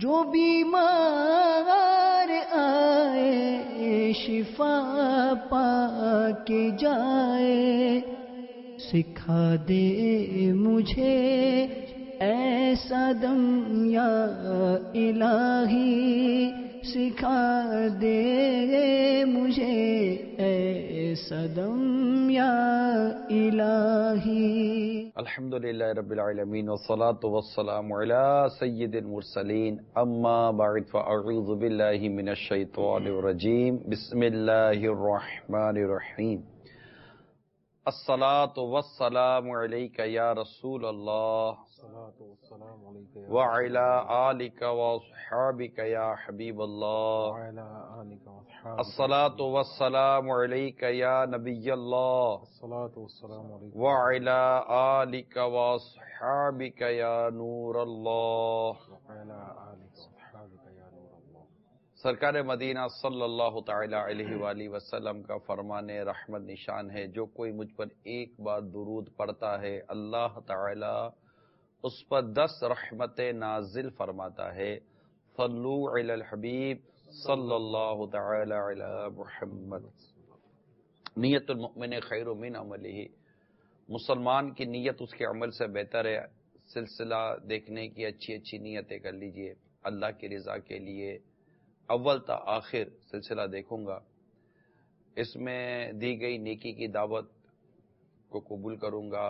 جو بیمار آئے شفا پا کے جائے، سکھا دے مجھے ایسا دم یا الہی، سکھا دے مجھے ایسا دم یا الہی۔ الحمدللہ رب العالمین والصلاة والسلام علی سید المرسلین، اما بعد فاعوذ باللہ من الشیطان الرجیم، بسم اللہ الرحمن الرحیم۔ الصلاة والسلام علیک یا رسول اللہ وعلی آلک واصحابک یا حبیب اللہ، الصلاة والسلام علیک یا نبی اللہ وعلی آلک واصحابک یا نور اللہ۔ سرکار مدینہ صلی اللہ تعالی علیہ وآلہ وسلم کا فرمان رحمت نشان ہے، جو کوئی مجھ پر ایک بار درود پڑھتا ہے اللہ تعالی اس پر 10 رحمتیں نازل فرماتا ہے۔ صلو علی الحبیب صلی اللہ تعالی علی محمد۔ نیت المؤمن خیر من عملہ، مسلمان کی نیت اس کے عمل سے بہتر ہے۔ سلسلہ دیکھنے کی اچھی اچھی نیتیں کر لیجئے اللہ کی رضا کے لیے، اول تا آخر سلسلہ دیکھوں گا، اس میں دی گئی نیکی کی دعوت کو قبول کروں گا،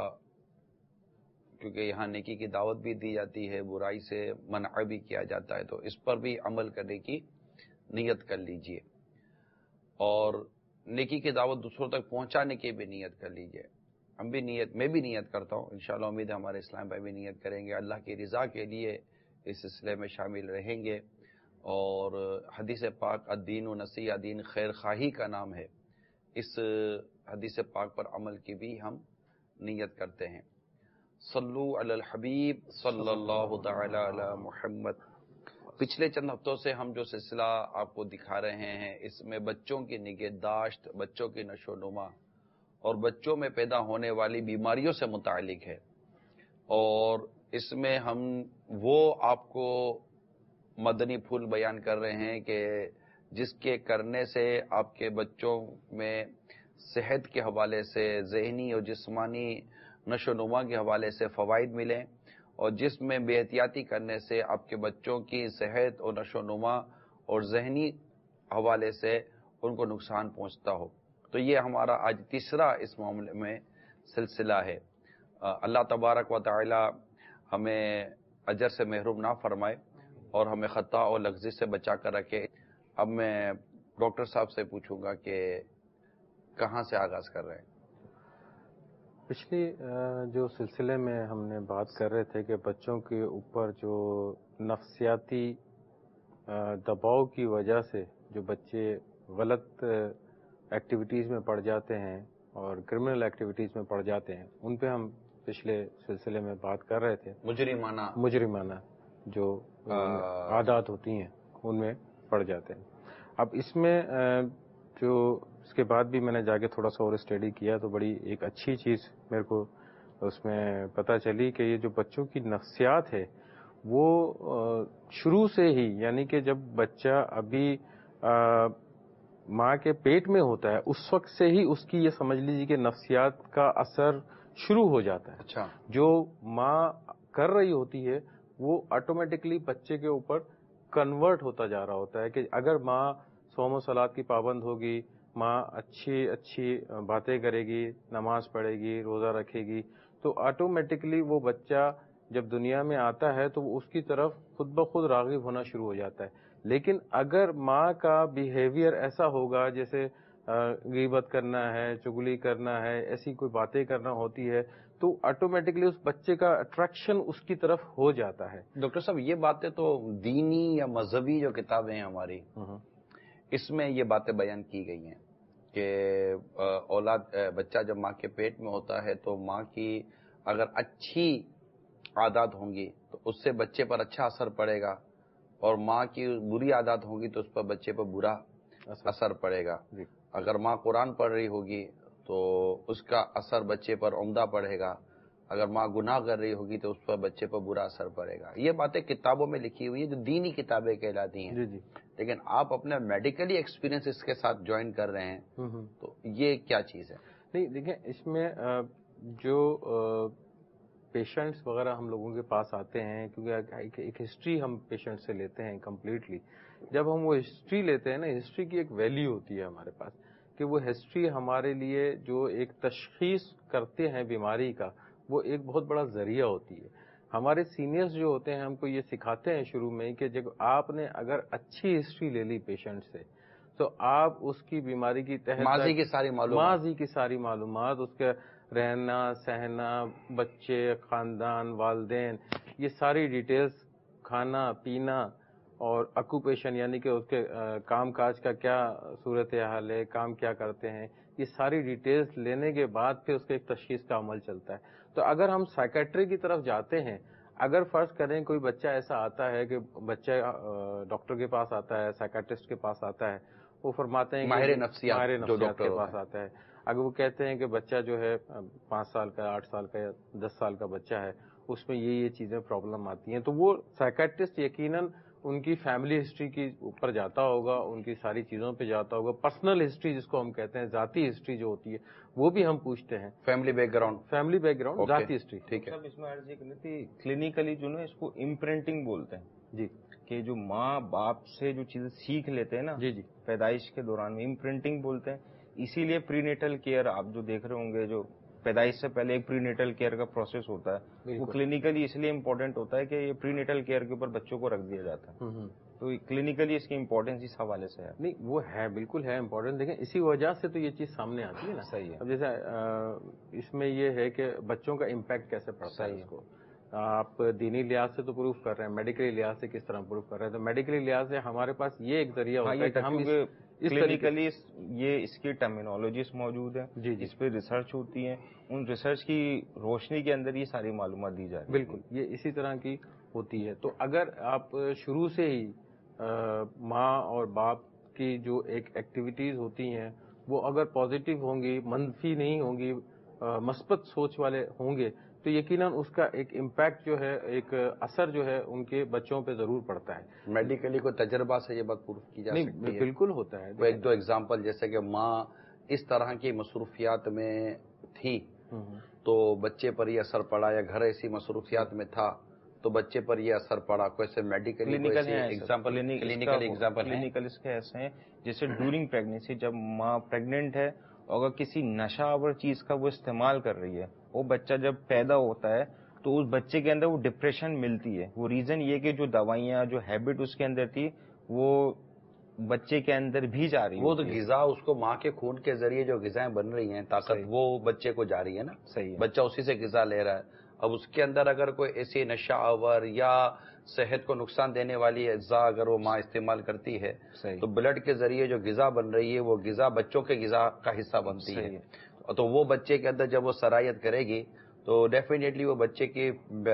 کیونکہ یہاں نیکی کی دعوت بھی دی جاتی ہے، برائی سے منع بھی کیا جاتا ہے، تو اس پر بھی عمل کرنے کی نیت کر لیجئے، اور نیکی کی دعوت دوسروں تک پہنچانے کی بھی نیت کر لیجئے۔ میں بھی نیت کرتا ہوں، انشاءاللہ امید ہے ہمارے اسلام بھائی بھی نیت کریں گے، اللہ کی رضا کے لیے اس سلسلے میں شامل رہیں گے، اور حدیث پاک الدین و نصیحہ، دین خیر خواہی کا نام ہے، اس حدیث پاک پر عمل کی بھی ہم نیت کرتے ہیں۔ صلو علی الحبیب صلی اللہ تعالی علی محمد۔ پچھلے چند ہفتوں سے ہم جو سلسلہ آپ کو دکھا رہے ہیں، اس میں بچوں کی نگہداشت، بچوں کی نشو و نما اور بچوں میں پیدا ہونے والی بیماریوں سے متعلق ہے، اور اس میں ہم وہ آپ کو مدنی پھول بیان کر رہے ہیں کہ جس کے کرنے سے آپ کے بچوں میں صحت کے حوالے سے، ذہنی اور جسمانی نشو و نما کے حوالے سے فوائد ملیں، اور جس میں بے احتیاطی کرنے سے آپ کے بچوں کی صحت اور نشو و نما اور ذہنی حوالے سے ان کو نقصان پہنچتا ہو۔ تو یہ ہمارا آج تیسرا اس معاملے میں سلسلہ ہے۔ اللہ تبارک و تعالی ہمیں اجر سے محروم نہ فرمائے اور ہمیں خطا اور لغزش سے بچا کر رکھے۔ اب میں ڈاکٹر صاحب سے پوچھوں گا کہ کہاں سے آغاز کر رہے ہیں؟ پچھلی جو سلسلے میں ہم نے بات کر رہے تھے کہ بچوں کے اوپر جو نفسیاتی دباؤ کی وجہ سے جو بچے غلط ایکٹیویٹیز میں پڑ جاتے ہیں اور کرمنل ایکٹیویٹیز میں پڑ جاتے ہیں، ان پہ ہم پچھلے سلسلے میں بات کر رہے تھے۔ مجرمانہ جو عادات ہوتی ہیں ان میں پڑ جاتے ہیں۔ اب اس میں جو اس کے بعد بھی میں نے جا کے تھوڑا سا اور اسٹڈی کیا تو بڑی ایک اچھی چیز میرے کو اس میں پتہ چلی کہ یہ جو بچوں کی نفسیات ہے وہ شروع سے ہی، یعنی کہ جب بچہ ابھی ماں کے پیٹ میں ہوتا ہے اس وقت سے ہی اس کی یہ سمجھ لیجیے کہ نفسیات کا اثر شروع ہو جاتا ہے۔ اچھا۔ جو ماں کر رہی ہوتی ہے وہ آٹومیٹکلی بچے کے اوپر کنورٹ ہوتا جا رہا ہوتا ہے کہ اگر ماں صوم و صلات کی پابند ہوگی، ماں اچھی باتیں کرے گی، نماز پڑھے گی، روزہ رکھے گی، تو آٹومیٹکلی وہ بچہ جب دنیا میں آتا ہے تو وہ اس کی طرف خود بخود راغب ہونا شروع ہو جاتا ہے۔ لیکن اگر ماں کا بیہیویئر ایسا ہوگا جیسے غیبت کرنا ہے، چغلی کرنا ہے، ایسی کوئی باتیں کرنا ہوتی ہے، تو آٹومیٹکلی اس بچے کا اٹریکشن اس کی طرف ہو جاتا ہے۔ ڈاکٹر صاحب یہ باتیں تو دینی یا مذہبی جو کتابیں ہیں ہماری، اس میں یہ باتیں بیان کی گئی ہیں کہ بچہ جب ماں کے پیٹ میں ہوتا ہے تو ماں کی اگر اچھی عادات ہوں گی تو اس سے بچے پر اچھا اثر پڑے گا، اور ماں کی بری عادات ہوں گی تو اس پر بچے پر برا اثر پڑے گا۔ اگر ماں قرآن پڑھ رہی ہوگی تو اس کا اثر بچے پر عمدہ پڑے گا، اگر ماں گناہ کر رہی ہوگی تو اس پر بچے پر برا اثر پڑے گا. یہ باتیں کتابوں میں لکھی ہوئی ہیں جو دینی کتابیں کہلاتی ہیں. جی لیکن آپ اپنا میڈیکلی ایکسپیرینس اس کے ساتھ جوائن کر رہے ہیں تو یہ کیا چیز ہے؟ نہیں دیکھیں، اس میں جو پیشنٹس وغیرہ ہم لوگوں کے پاس آتے ہیں، کیونکہ ایک ہسٹری ہم پیشنٹ سے لیتے ہیں کمپلیٹلی. جب ہم وہ ہسٹری لیتے ہیں نا، ہسٹری کی ایک ویلیو ہوتی ہے ہمارے پاس، کہ وہ ہسٹری ہمارے لیے جو ایک تشخیص کرتے ہیں بیماری کا، وہ ایک بہت بڑا ذریعہ ہوتی ہے. ہمارے سینئرز جو ہوتے ہیں ہم کو یہ سکھاتے ہیں شروع میں کہ جب آپ نے اگر اچھی ہسٹری لے لی پیشنٹ سے، تو آپ اس کی بیماری کی ماضی کی ساری معلومات، اس کے رہنا سہنا، بچے، خاندان، والدین، یہ ساری ڈیٹیلز، کھانا پینا اور آکوپیشن یعنی کہ اس کے کام کاج کا کیا صورتحال ہے، کام کیا کرتے ہیں، یہ ساری ڈیٹیلز لینے کے بعد پھر اس کے ایک تشخیص کا عمل چلتا ہے. تو اگر ہم سائیکیٹری کی طرف جاتے ہیں، اگر فرض کریں کوئی بچہ ایسا آتا ہے کہ بچہ ڈاکٹر کے پاس آتا ہے، سائیکیٹرسٹ کے پاس آتا ہے، وہ فرماتے ہیں کہ ماہر نفسیات کے پاس آتا ہے. اگر وہ کہتے ہیں کہ بچہ جو ہے 5 سال کا، 8 سال کا یا 10 سال کا بچہ ہے، اس میں یہ چیزیں پرابلم آتی ہیں، تو وہ سائیکیٹرسٹ یقیناً ان کی فیملی ہسٹری کی اوپر جاتا ہوگا، ان کی ساری چیزوں پہ جاتا ہوگا. پرسنل ہسٹری جس کو ہم کہتے ہیں، ذاتی ہسٹری جو ہوتی ہے، وہ بھی ہم پوچھتے ہیں. فیملی بیک گراؤنڈ، ذاتی ہسٹری. ٹھیک ہے. اس میں عرض یہ کرنی تھی، کلینکلی جو نا اس کو امپرنٹنگ بولتے ہیں. جی. کہ جو ماں باپ سے جو چیزیں سیکھ لیتے ہیں نا، جی پیدائش کے دوران میں امپرنٹنگ بولتے ہیں. اسی لیے پری نیٹل کیئر آپ جو دیکھ رہے ہوں گے، جو پیدائش سے پہلے ایک پری نیٹل کیئر کا پروسیس ہوتا ہے، وہ کلینکلی اس لیے امپورٹنٹ ہوتا ہے کہ یہ پری نیٹل کیئر کے اوپر بچوں کو رکھ دیا جاتا ہے. تو کلینکلی اس کی امپورٹینس اس حوالے سے ہے. نہیں، وہ ہے، بالکل ہے امپورٹنٹ. دیکھیں اسی وجہ سے تو یہ چیز سامنے آتی ہے نا. صحیح ہے. اب جیسے اس میں یہ ہے کہ بچوں کا امپیکٹ کیسے پڑتا ہے اس کو. آپ دینی لحاظ سے تو پروف کر رہے ہیں، میڈیکلی لحاظ سے کس طرح پروف کر رہے ہیں. تو میڈیکلی لحاظ سے ہمارے پاس یہ ایک ذریعہ ہوتا ہے کہ ہم کلینکلی یہ اس کی ٹرمینالوجیز موجود ہیں. جی. اس پہ ریسرچ ہوتی ہیں، ان ریسرچ کی روشنی کے اندر یہ ساری معلومات دی جاتی ہیں. بالکل، یہ اسی طرح کی ہوتی ہے. تو اگر آپ شروع سے ہی ماں اور باپ کی جو ایک ایکٹیویٹیز ہوتی ہیں وہ اگر پازیٹیو ہوں گی، منفی نہیں ہوں گی، مثبت سوچ والے ہوں گے، تو یقیناً اس کا ایک امپیکٹ جو ہے، ایک اثر جو ہے ان کے بچوں پہ ضرور پڑتا ہے. میڈیکلی کوئی تجربہ سے یہ بات پروف کی جا سکتی ہے؟ بالکل ہوتا ہے. ایک دو ایگزامپل، جیسے کہ ماں اس طرح کی مصروفیات میں تھی تو بچے پر یہ اثر پڑا، یا گھر ایسی مصروفیات میں تھا تو بچے پر یہ اثر پڑا. کوئی سے میڈیکلی ایگزامپل کلینکل اس کے ایسے ہیں جیسے ڈیورنگ پریگنینسی، جب ماں پریگننٹ ہے اور اگر کسی نشہ آور چیز کا وہ استعمال کر رہی ہے، وہ بچہ جب پیدا ہوتا ہے تو اس بچے کے اندر وہ ڈپریشن ملتی ہے. وہ ریزن یہ کہ جو دوائیاں، جو ہیبٹ اس کے اندر تھی، وہ بچے کے اندر بھی جا رہی ہے. وہ تو غذا اس کو ماں کے خون کے ذریعے جو غذائیں بن رہی ہیں، طاقت وہ بچے کو جا رہی ہے نا. صحیح ہے. بچہ اسی سے غذا لے رہا ہے. اب اس کے اندر اگر کوئی ایسی نشہ آور یا صحت کو نقصان دینے والی اجزاء اگر وہ ماں استعمال کرتی ہے تو بلڈ کے ذریعے جو غذا بن رہی ہے وہ غذا بچوں کے غذا کا حصہ بنتی ہے. تو وہ بچے کے اندر جب وہ سرایت کرے گی تو ڈیفینیٹلی وہ بچے کی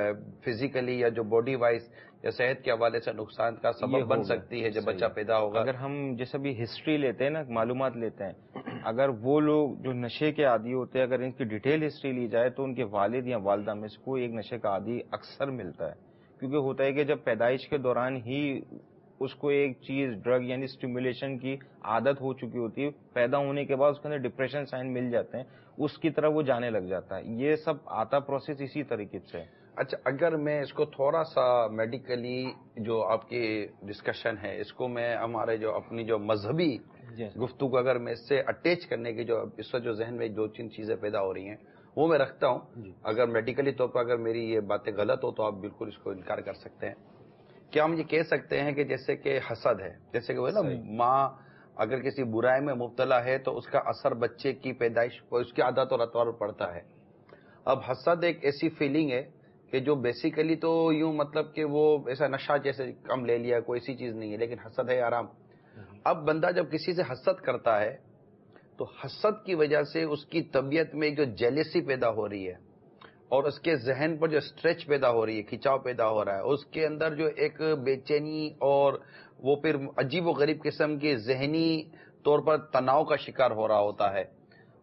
فزیکلی یا جو باڈی وائز یا صحت کے حوالے سے نقصان کا سبب بن سکتی ہے جب بچہ پیدا ہوگا. اگر ہم جیسے بھی ہسٹری لیتے ہیں نا، معلومات لیتے ہیں، اگر وہ لوگ جو نشے کے عادی ہوتے ہیں، اگر ان کی ڈیٹیل ہسٹری لی جائے تو ان کے والد یا والدہ میں سے کوئی ایک نشے کا عادی اکثر ملتا ہے. کیونکہ ہوتا ہے کہ جب پیدائش کے دوران ہی اس کو ایک چیز ڈرگ یعنی اسٹیمولیشن کی عادت ہو چکی ہوتی ہے، پیدا ہونے کے بعد اس کے اندر ڈپریشن سائن مل جاتے ہیں، اس کی طرف وہ جانے لگ جاتا ہے. یہ سب آتا پروسیس اسی طریقے سے. اچھا، اگر میں اس کو تھوڑا سا میڈیکلی جو آپ کی ڈسکشن ہے اس کو میں ہمارے جو اپنی جو مذہبی گفتگو اگر میں اس سے اٹیچ کرنے کی جو اس وقت جو ذہن میں دو تین چیزیں پیدا ہو رہی ہیں وہ میں رکھتا ہوں. اگر میڈیکلی طور پر اگر میری یہ باتیں غلط ہو تو آپ بالکل اس کو انکار کر سکتے ہیں. کیا ہم یہ کہہ سکتے ہیں کہ جیسے کہ حسد ہے، جیسے کہ وہ نا ماں اگر کسی برائی میں مبتلا ہے تو اس کا اثر بچے کی پیدائش پر اس کی عادت اور اطوار پر پڑتا ہے. اب حسد ایک ایسی فیلنگ ہے کہ جو بیسیکلی تو یوں مطلب کہ وہ ایسا نشہ جیسے کم لے لیا، کوئی ایسی چیز نہیں ہے، لیکن حسد ہے آرام. اب بندہ جب کسی سے حسد کرتا ہے تو حسد کی وجہ سے اس کی طبیعت میں جو جیلیسی پیدا ہو رہی ہے اور اس کے ذہن پر جو اسٹریچ پیدا ہو رہی ہے، کھچاؤ پیدا ہو رہا ہے، اس کے اندر جو ایک بے چینی اور وہ پھر عجیب و غریب قسم کے ذہنی طور پر تناؤ کا شکار ہو رہا ہوتا ہے.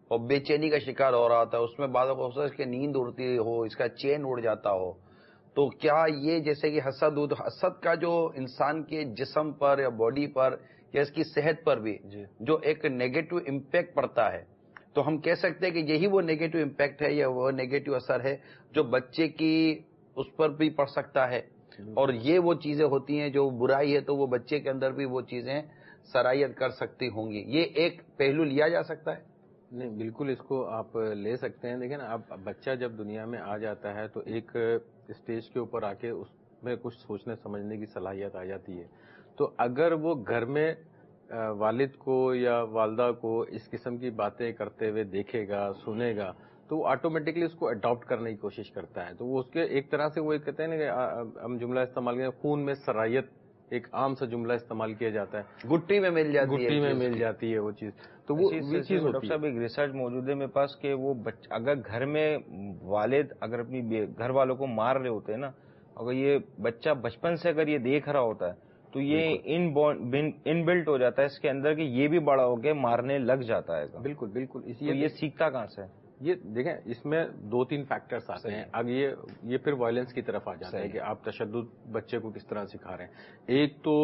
اور بے چینی کا شکار ہو رہا تھا، اس میں بعض اوقات اس کی نیند اڑتی ہو، اس کا چین اڑ جاتا ہو، تو کیا یہ جیسے کہ حسد کا جو انسان کے جسم پر یا باڈی پر یا اس کی صحت پر بھی جو ایک نیگیٹو امپیکٹ پڑتا ہے، تو ہم کہہ سکتے ہیں کہ یہی وہ نیگیٹو امپیکٹ ہے یا وہ نیگیٹو اثر ہے جو بچے کی اس پر بھی پڑ سکتا ہے، اور یہ وہ چیزیں ہوتی ہیں جو برائی ہے تو وہ بچے کے اندر بھی وہ چیزیں سرایت کر سکتی ہوں گی. یہ ایک پہلو لیا جا سکتا ہے؟ نہیں، بالکل اس کو آپ لے سکتے ہیں. دیکھیں نا، اب بچہ جب دنیا میں آ جاتا ہے تو ایک اسٹیج کے اوپر آ کے اس میں کچھ سوچنے سمجھنے کی صلاحیت آ جاتی ہے. تو اگر وہ گھر میں والد کو یا والدہ کو اس قسم کی باتیں کرتے ہوئے دیکھے گا، سنے گا، تو وہ آٹومیٹکلی اس کو اڈاپٹ کرنے کی کوشش کرتا ہے. تو وہ اس کے ایک طرح سے وہ کہتے ہیں نا کہ ہم جملہ استعمال کرتے ہیں، خون میں سرایت ایک عام سا جملہ استعمال کیا جاتا ہے، گٹی میں مل جاتی ہے وہ چیز. تو وہ چیز ڈاکٹر صاحب ایک ریسرچ موجود ہے میرے پاس کہ وہ اگر گھر میں والد اگر اپنی گھر والوں کو مار رہے ہوتے ہیں نا، اگر یہ بچہ بچپن سے اگر یہ دیکھ رہا ہوتا ہے تو یہ ان بلٹ ہو جاتا ہے اس کے اندر کہ یہ بھی بڑا ہو کے مارنے لگ جاتا ہے. بالکل بالکل. یہ سیکھتا کہاں سے؟ یہ دیکھیں اس میں 2-3 فیکٹرز آتے ہیں. اب یہ پھر وائلنس کی طرف آ جاتا ہے کہ آپ تشدد بچے کو کس طرح سکھا رہے ہیں. ایک تو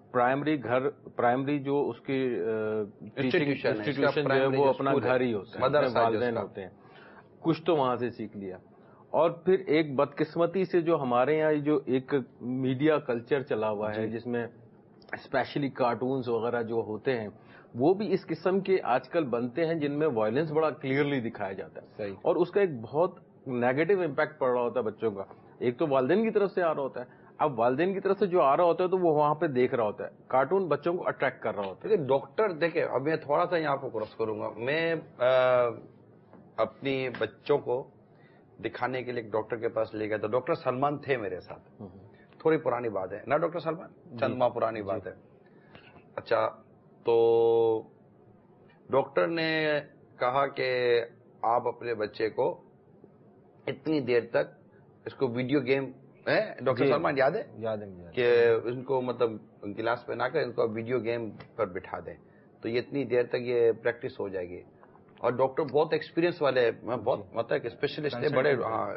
پرائمری جو اس کی انسٹیٹیوشن جو ہے وہ اپنا گھر ہی ہوتا ہے، والدین ہوتے ہیں، کچھ تو وہاں سے سیکھ لیا. اور پھر ایک بدقسمتی سے جو ہمارے یہاں جو ایک میڈیا کلچر چلا ہوا ہے جس میں اسپیشلی کارٹونز وغیرہ جو ہوتے ہیں وہ بھی اس قسم کے آج کل بنتے ہیں جن میں وائلنس بڑا کلیئرلی دکھایا جاتا ہے. اور اس کا ایک بہت نیگیٹو امپیکٹ پڑ رہا ہوتا ہے بچوں کا. ایک تو والدین کی طرف سے آ رہا ہوتا ہے، اب والدین کی طرف سے جو آ رہا ہوتا ہے تو وہ وہاں پہ دیکھ رہا ہوتا ہے، کارٹون بچوں کو اٹریکٹ کر رہا ہوتا ہے. ڈاکٹر دیکھیں، اب میں تھوڑا سا یہاں کو کراس کروں گا. میں اپنی بچوں کو دکھانے کے لیے ایک ڈاکٹر کے پاس لے گیا تھا. ڈاکٹر سلمان تھے میرے ساتھ، تھوڑی پرانی بات ہے نا ڈاکٹر سلمان، چند ماہ پرانی بات ہے. اچھا، تو ڈاکٹر نے کہا کہ آپ اپنے بچے کو اتنی دیر تک اس کو ویڈیو گیم ڈاکٹر سلمان یاد ہے کہ ان کو مطلب گلاس پہنا کر ان کو ویڈیو گیم پر بٹھا دیں تو یہ اتنی دیر تک یہ پریکٹس ہو جائے گی. اور ڈاکٹر بہت ایکسپیرینس والے، بہت مطلب اسپیشلسٹ ہے، بڑے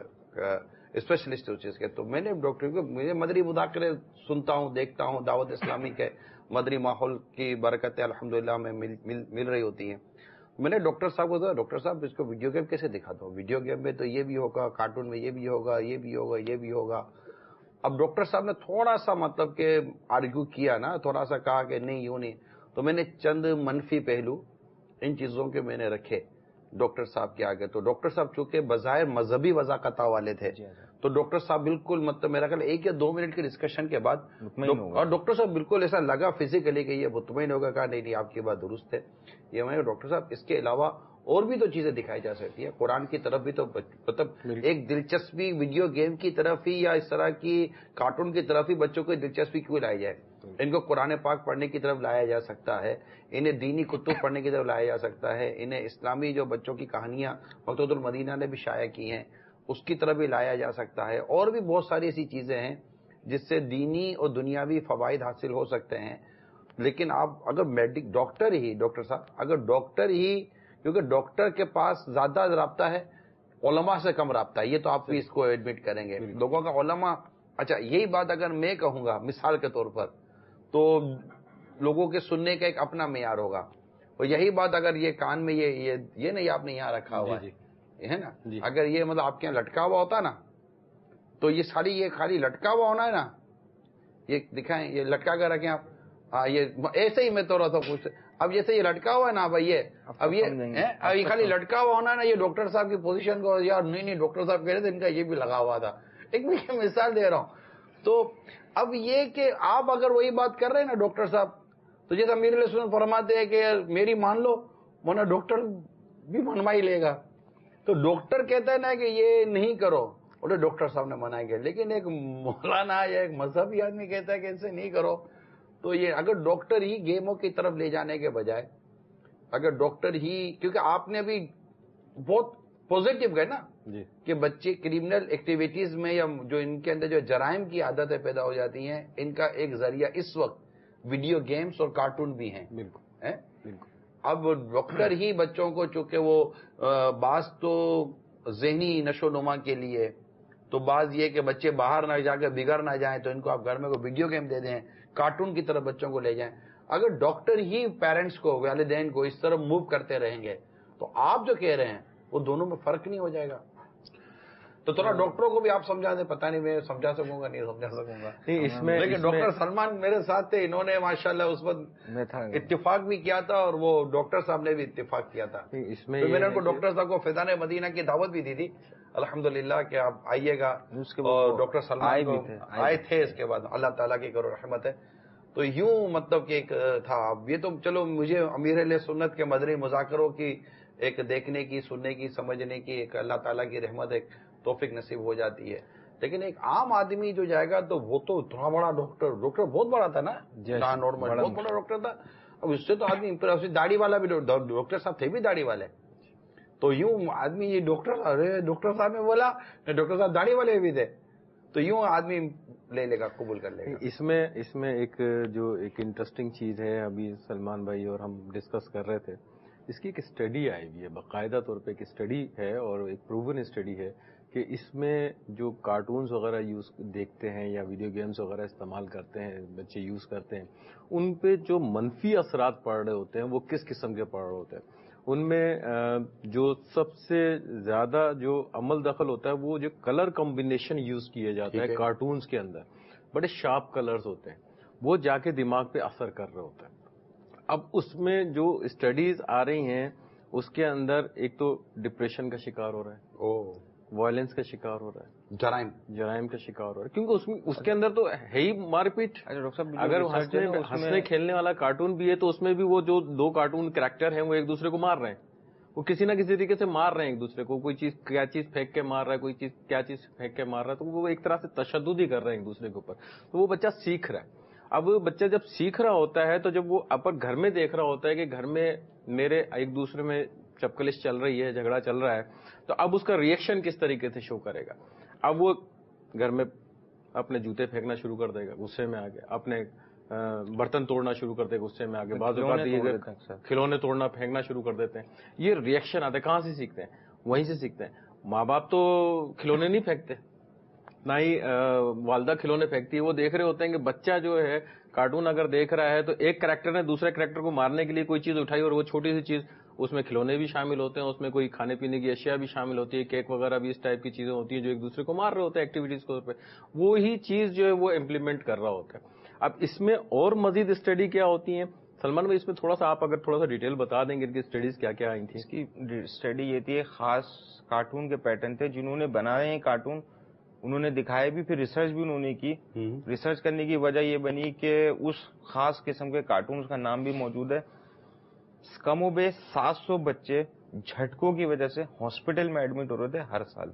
اسپیشلسٹ اس چیز کے. تو میں نے ڈاکٹر کو مجھے مدری مذاکرے سنتا ہوں، دیکھتا ہوں، دعوت اسلامی کے مدری ماحول کی برکتیں الحمدللہ میں مل رہی ہوتی ہیں. میں نے ڈاکٹر صاحب کو کہا، ڈاکٹر صاحب اس کو ویڈیو گیم کیسے دکھاتا ہوں؟ ویڈیو گیم میں تو یہ بھی ہوگا، کارٹون میں یہ بھی ہوگا، یہ بھی ہوگا، یہ بھی ہوگا. اب ڈاکٹر صاحب نے تھوڑا سا مطلب کہ آرگیو کیا نا، تھوڑا سا کہا کہ نہیں یوں نہیں. تو میں نے چند منفی پہلو ان چیزوں کے میں نے رکھے ڈاکٹر صاحب کے آگے. تو ڈاکٹر صاحب چونکہ بظاہر مذہبی وضاقت والے تھے تو ڈاکٹر صاحب بالکل مطلب میرا خیال 1 یا 2 منٹ کے ڈسکشن کے بعد اور ڈاکٹر صاحب بالکل ایسا لگا فزیکلی کہ یہ مطمئن ہوگا. کہا نہیں نہیں آپ کی بات درست ہے. یہ میں ڈاکٹر صاحب اس کے علاوہ اور بھی تو چیزیں دکھائی جا سکتی ہے. قرآن کی طرف بھی تو مطلب ایک دلچسپی ویڈیو گیم کی طرف ہی یا اس طرح کی کارٹون کی طرف ہی بچوں کو دلچسپی کیوں لائی جائے؟ ان کو قرآن پاک پڑھنے کی طرف لایا جا سکتا ہے، انہیں دینی کتب پڑھنے کی طرف لایا جا سکتا ہے، انہیں اسلامی جو بچوں کی کہانیاں مکتبۃ المدینہ نے بھی شائع کی ہیں اس کی طرف بھی لایا جا سکتا ہے. اور بھی بہت ساری ایسی چیزیں ہیں جس سے دینی اور دنیاوی فوائد حاصل ہو سکتے ہیں. لیکن آپ اگر ڈاکٹر صاحب اگر ڈاکٹر ہی، کیونکہ ڈاکٹر کے پاس زیادہ رابطہ ہے، علماء سے کم رابطہ ہے، یہ تو آپ بھی اس کو ایڈمٹ کریں گے. لوگوں کا علماء، اچھا یہی بات اگر میں کہوں گا مثال کے طور پر تو لوگوں کے سننے کا ایک اپنا معیار ہوگا. اور یہی بات اگر یہ کان میں یہ نہیں آپ نے یہاں رکھا ہوا ہے نا، اگر یہ مطلب آپ کے یہاں لٹکا ہوا ہوتا نا تو یہ خالی لٹکا ہوا ہونا ہے نا، یہ دکھائیں یہ لٹکا کر رکھیں آپ. ہاں یہ ایسے ہی میں تو رہا تھا کچھ. اب جیسے یہ لٹکا ہوا ہے نا بھائی، اب یہ خالی لٹکا ہوا ہونا ہے نا، یہ ڈاکٹر صاحب کی پوزیشن کو یار نہیں ڈاکٹر صاحب کہہ رہے تھے ان کا یہ بھی لگا ہوا تھا. ایک مثال دے رہا ہوں. تو اب یہ کہ آپ اگر وہی بات کر رہے ہیں نا ڈاکٹر صاحب، تو جیسا امیر علیہ السلام فرماتے ہیں کہ میری مان لو ورنہ ڈاکٹر بھی منوا ہی لے گا. تو ڈاکٹر کہتا ہے نا کہ یہ نہیں کرو اور ڈاکٹر صاحب نے منع کیا. لیکن ایک مولانا یا ایک مذہبی آدمی کہتا ہے کہ اسے نہیں کرو. تو یہ اگر ڈاکٹر ہی گیموں کی طرف لے جانے کے بجائے اگر ڈاکٹر ہی، کیونکہ آپ نے ابھی بہت پازیٹو گئے نا کہ بچے کرمنل ایکٹیویٹیز میں یا جو ان کے اندر جو جرائم کی عادتیں پیدا ہو جاتی ہیں ان کا ایک ذریعہ اس وقت ویڈیو گیمز اور کارٹون بھی ہیں. بالکل. اب ڈاکٹر ہی بچوں کو، چونکہ وہ بعض تو ذہنی نشو نما کے لیے، تو بعض یہ کہ بچے باہر نہ جا کے بگڑ نہ جائیں تو ان کو آپ گھر میں کوئی ویڈیو گیم دے دیں، کارٹون کی طرف بچوں کو لے جائیں. اگر ڈاکٹر ہی پیرنٹس کو، والدین کو اس طرف موو کرتے رہیں گے تو آپ جو کہہ رہے ہیں وہ دونوں میں فرق نہیں ہو جائے گا. تو تھوڑا ڈاکٹروں کو بھی آپ سمجھا دیں. پتہ نہیں میں سمجھا سکوں گا نہیں سمجھا سکوں گا. لیکن ڈاکٹر سلمان میرے ساتھ تھے، انہوں نے ماشاءاللہ اس وقت اتفاق بھی کیا تھا اور وہ ڈاکٹر صاحب نے بھی اتفاق کیا تھا. تو میں نے ان کو ڈاکٹر صاحب کو فیضان مدینہ کی دعوت بھی دی تھی الحمدللہ کہ آپ آئیے گا. اور ڈاکٹر سلمان کو آئے تھے. اس کے بعد اللہ تعالیٰ کی کرو رحمت ہے. تو یوں مطلب کہ ایک تھا. یہ تو چلو مجھے امیر اہل سنت کے مدنی مذاکروں کی ایک دیکھنے کی، سننے کی، سمجھنے کی ایک اللہ تعالیٰ کی رحمت، ایک توفیق نصیب ہو جاتی ہے. لیکن ایک عام آدمی جو جائے گا تو وہ تو اتنا بڑا ڈاکٹر بہت بڑا تھا نا، نارمل بہت بڑا ڈاکٹر تھا. اب اس سے تو آدمی داڑھی والا بھی ڈاکٹر صاحب تھے بھی داڑھی والے. تو یوں آدمی یہ ڈاکٹر صاحب نے بولا ڈاکٹر صاحب داڑھی والے بھی تھے، تو یوں آدمی لے لے گا، قبول کر لے گا. اس میں ایک انٹرسٹنگ چیز ہے، ابھی سلمان بھائی اور ہم ڈسکس کر رہے تھے. اس کی ایک اسٹڈی آئی ہوئی ہے، باقاعدہ طور پہ ایک اسٹڈی ہے اور ایک پروون اسٹڈی ہے کہ اس میں جو کارٹونز وغیرہ دیکھتے ہیں یا ویڈیو گیمز وغیرہ استعمال کرتے ہیں، بچے یوز کرتے ہیں، ان پہ جو منفی اثرات پڑ رہے ہوتے ہیں وہ کس قسم کے پڑ رہے ہوتے ہیں. ان میں جو سب سے زیادہ جو عمل دخل ہوتا ہے وہ جو کلر کمبینیشن یوز کیا جاتا ہے کارٹونز کے اندر، بڑے شارپ کلرز ہوتے ہیں، وہ جا کے دماغ پہ اثر کر رہے ہوتا ہے. اب اس میں جو اسٹڈیز آ رہی ہیں اس کے اندر ایک تو ڈپریشن کا شکار ہو رہا ہے، وائلنس کا شکار ہو رہا ہے، جرائم کا شکار ہو رہا ہے، کیونکہ اس کے اندر تو ہے ہی مار پیٹ. اگر ہنسنے کھیلنے والا کارٹون بھی ہے تو اس میں بھی وہ جو دو کارٹون کریکٹر ہیں وہ ایک دوسرے کو مار رہے ہیں، وہ کسی نہ کسی طریقے سے مار رہے ہیں ایک دوسرے کو. کوئی چیز کیا چیز پھینک کے مار رہا ہے، کوئی چیز کیا چیز پھینک کے مار رہا ہے، تو وہ ایک طرح سے تشدد ہی کر رہے ہیں ایک دوسرے کے اوپر. تو وہ بچہ سیکھ رہا ہے. اب بچہ جب سیکھ رہا ہوتا ہے تو جب وہ اپر گھر میں دیکھ رہا ہوتا ہے کہ گھر میں میرے ایک دوسرے میں چپکلش چل رہی ہے، جھگڑا چل رہا ہے، تو اب اس کا ریئیکشن کس طریقے سے شو کرے گا. اب وہ گھر میں اپنے جوتے پھینکنا شروع کر دے گا غصے میں آگے، اپنے برتن توڑنا شروع کر دے گا غصے میں آگے، بعض اوقات کھلونے توڑنا پھینکنا شروع کر دیتے ہیں. یہ ریئیکشن آتے کہاں سے سیکھتے ہیں؟ وہیں سے سیکھتے ہیں. ماں باپ تو کھلونے نہیں پھینکتے، نہ ہی والدہ کھلونے پھینکتی ہے. وہ دیکھ رہے ہوتے ہیں کہ بچہ جو ہے کارٹون اگر دیکھ رہا ہے تو ایک کریکٹر نے دوسرے کریکٹر کو مارنے کے لیے کوئی چیز اٹھائی اور وہ چھوٹی سی چیز، اس میں کھلونے بھی شامل ہوتے ہیں، اس میں کوئی کھانے پینے کی اشیاء بھی شامل ہوتی ہے، کیک وغیرہ بھی اس ٹائپ کی چیزیں ہوتی ہیں جو ایک دوسرے کو مار رہے ہوتے ہیں ایکٹیویٹیز کے طور پہ. وہی چیز جو ہے وہ امپلیمنٹ کر رہا ہوتا ہے. اب اس میں اور مزید اسٹڈی کیا ہوتی ہیں سلمان بھائی؟ اس میں تھوڑا سا آپ اگر تھوڑا سا ڈیٹیل بتا دیں گے کہ اسٹڈیز کیا کیا آئی تھیں. اس کی اسٹڈی یہ تھی، خاص کارٹون کے پیٹرن تھے جنہوں نے بنائے ہیں کارٹون، انہوں نے دکھائے بھی، پھر ریسرچ بھی انہوں نے کی. ریسرچ کرنے کی وجہ یہ بنی کہ اس خاص قسم کے کارٹونز کا نام بھی موجود ہے. کم و بیش 700 بچے جھٹکوں کی وجہ سے ہاسپٹل میں ایڈمٹ ہو رہے تھے ہر سال.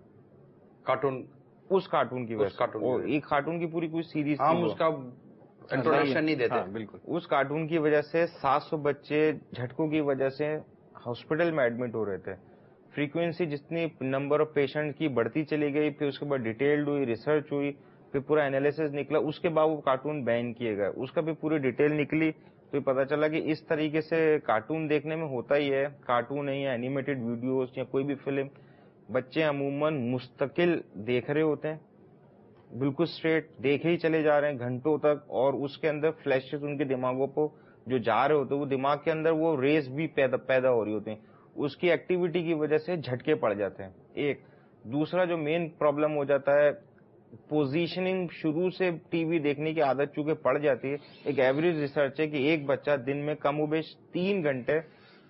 اس کارٹون کی وجہ سے. ایک کارٹون کی پوری کوئی سیریز، ہم اس کا انٹروڈکشن نہیں دیتے. بالکل. اس کارٹون کی وجہ سے 700 بچے جھٹکوں کی وجہ سے ہاسپٹل میں ایڈمٹ ہو رہے تھے. فریکوینسی جتنی نمبر آف پیشنٹ کی بڑھتی چلی گئی، پھر اس کے بعد ڈیٹیلڈ ہوئی، ریسرچ ہوئی، پھر پورا انالیسس نکلا. اس کے بعد وہ کارٹون بین کیے گئے. اس کا بھی پوری ڈیٹیل نکلی تو یہ پتا چلا کہ اس طریقے سے کارٹون دیکھنے میں ہوتا ہی ہے. کارٹون ہے یا اینیمیٹڈ ویڈیوز یا کوئی بھی فلم، بچے عموماً مستقل دیکھ رہے ہوتے ہیں، بالکل اسٹریٹ دیکھے ہی چلے جا رہے ہیں گھنٹوں تک، اور اس کے اندر فلیشز ان کے دماغوں کو جو جا رہے ہوتے ہیں، وہ دماغ کے اندر وہ ریز بھی پیدا ہو رہی ہوتی ہیں. اس کی ایکٹیویٹی کی وجہ سے جھٹکے پڑ جاتے ہیں. ایک دوسرا جو مین پرابلم ہو جاتا ہے، پوزیشننگ شروع سے ٹی وی دیکھنے کی عادت چونکہ پڑ جاتی ہے. ایک ایوریج ریسرچ ہے کہ ایک بچہ دن میں کم و بیش 3 گھنٹے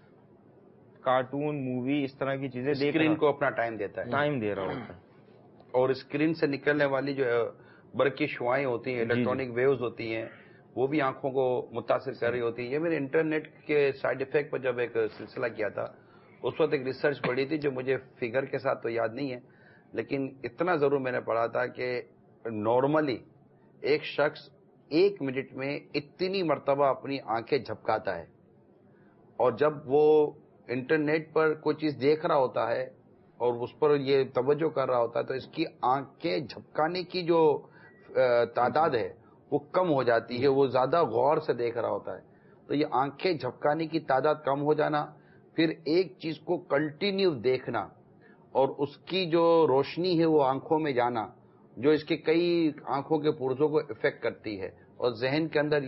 کارٹون، مووی، اس طرح کی چیزیں اسکرین کو اپنا ٹائم دیتا ہے، ٹائم دے رہا ہوتا ہے. اور اسکرین سے نکلنے والی جو برقی شعاعیں ہوتی ہیں، الیکٹرانک ویوز ہوتی ہیں، وہ بھی آنکھوں کو متاثر کر رہی ہوتی ہیں. یہ میں نے انٹرنیٹ کے سائیڈ افیکٹ پر جب ایک سلسلہ کیا تھا، اس وقت ایک ریسرچ پڑھی تھی جو مجھے فگر کے ساتھ تو یاد نہیں ہے، لیکن اتنا ضرور میں نے پڑھا تھا کہ نارملی ایک شخص 1 منٹ میں اتنی مرتبہ اپنی آنکھیں جھپکاتا ہے، اور جب وہ انٹرنیٹ پر کوئی چیز دیکھ رہا ہوتا ہے اور اس پر یہ توجہ کر رہا ہوتا ہے تو اس کی آنکھیں جھپکانے کی جو تعداد ہے وہ کم ہو جاتی ہے، وہ زیادہ غور سے دیکھ رہا ہوتا ہے. تو یہ آنکھیں جھپکانے کی تعداد کم ہو جانا، پھر ایک چیز کو کنٹینیو دیکھنا اور اس کی جو روشنی ہے وہ آنکھوں میں جانا، جو اس کے کئی آنکھوں کے پرزوں کو افیکٹ کرتی ہے اور ذہن کے اندر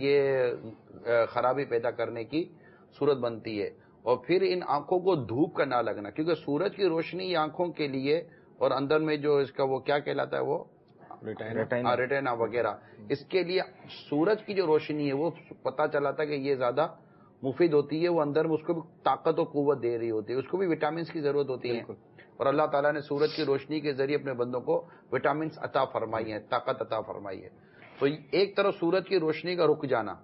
یہ خرابی پیدا کرنے کی صورت بنتی ہے. اور پھر ان آنکھوں کو دھوپ کا نہ لگنا، کیونکہ سورج کی روشنی آنکھوں کے لیے اور اندر میں جو اس کا وہ کیا کہلاتا ہے، وہ ریٹینا وغیرہ، اس کے لیے سورج کی جو روشنی ہے وہ پتہ چلا تھا کہ یہ زیادہ مفید ہوتی ہے، وہ اندر میں اس کو بھی طاقت و قوت دے رہی ہوتی ہے، اس کو بھی وٹامنس کی ضرورت ہوتی ہے. اور اللہ تعالیٰ نے سورج کی روشنی کے ذریعے اپنے بندوں کو وٹامنس عطا فرمائی ہیں، طاقت عطا فرمائی ہے. تو ایک طرف سورج کی روشنی کا رک جانا،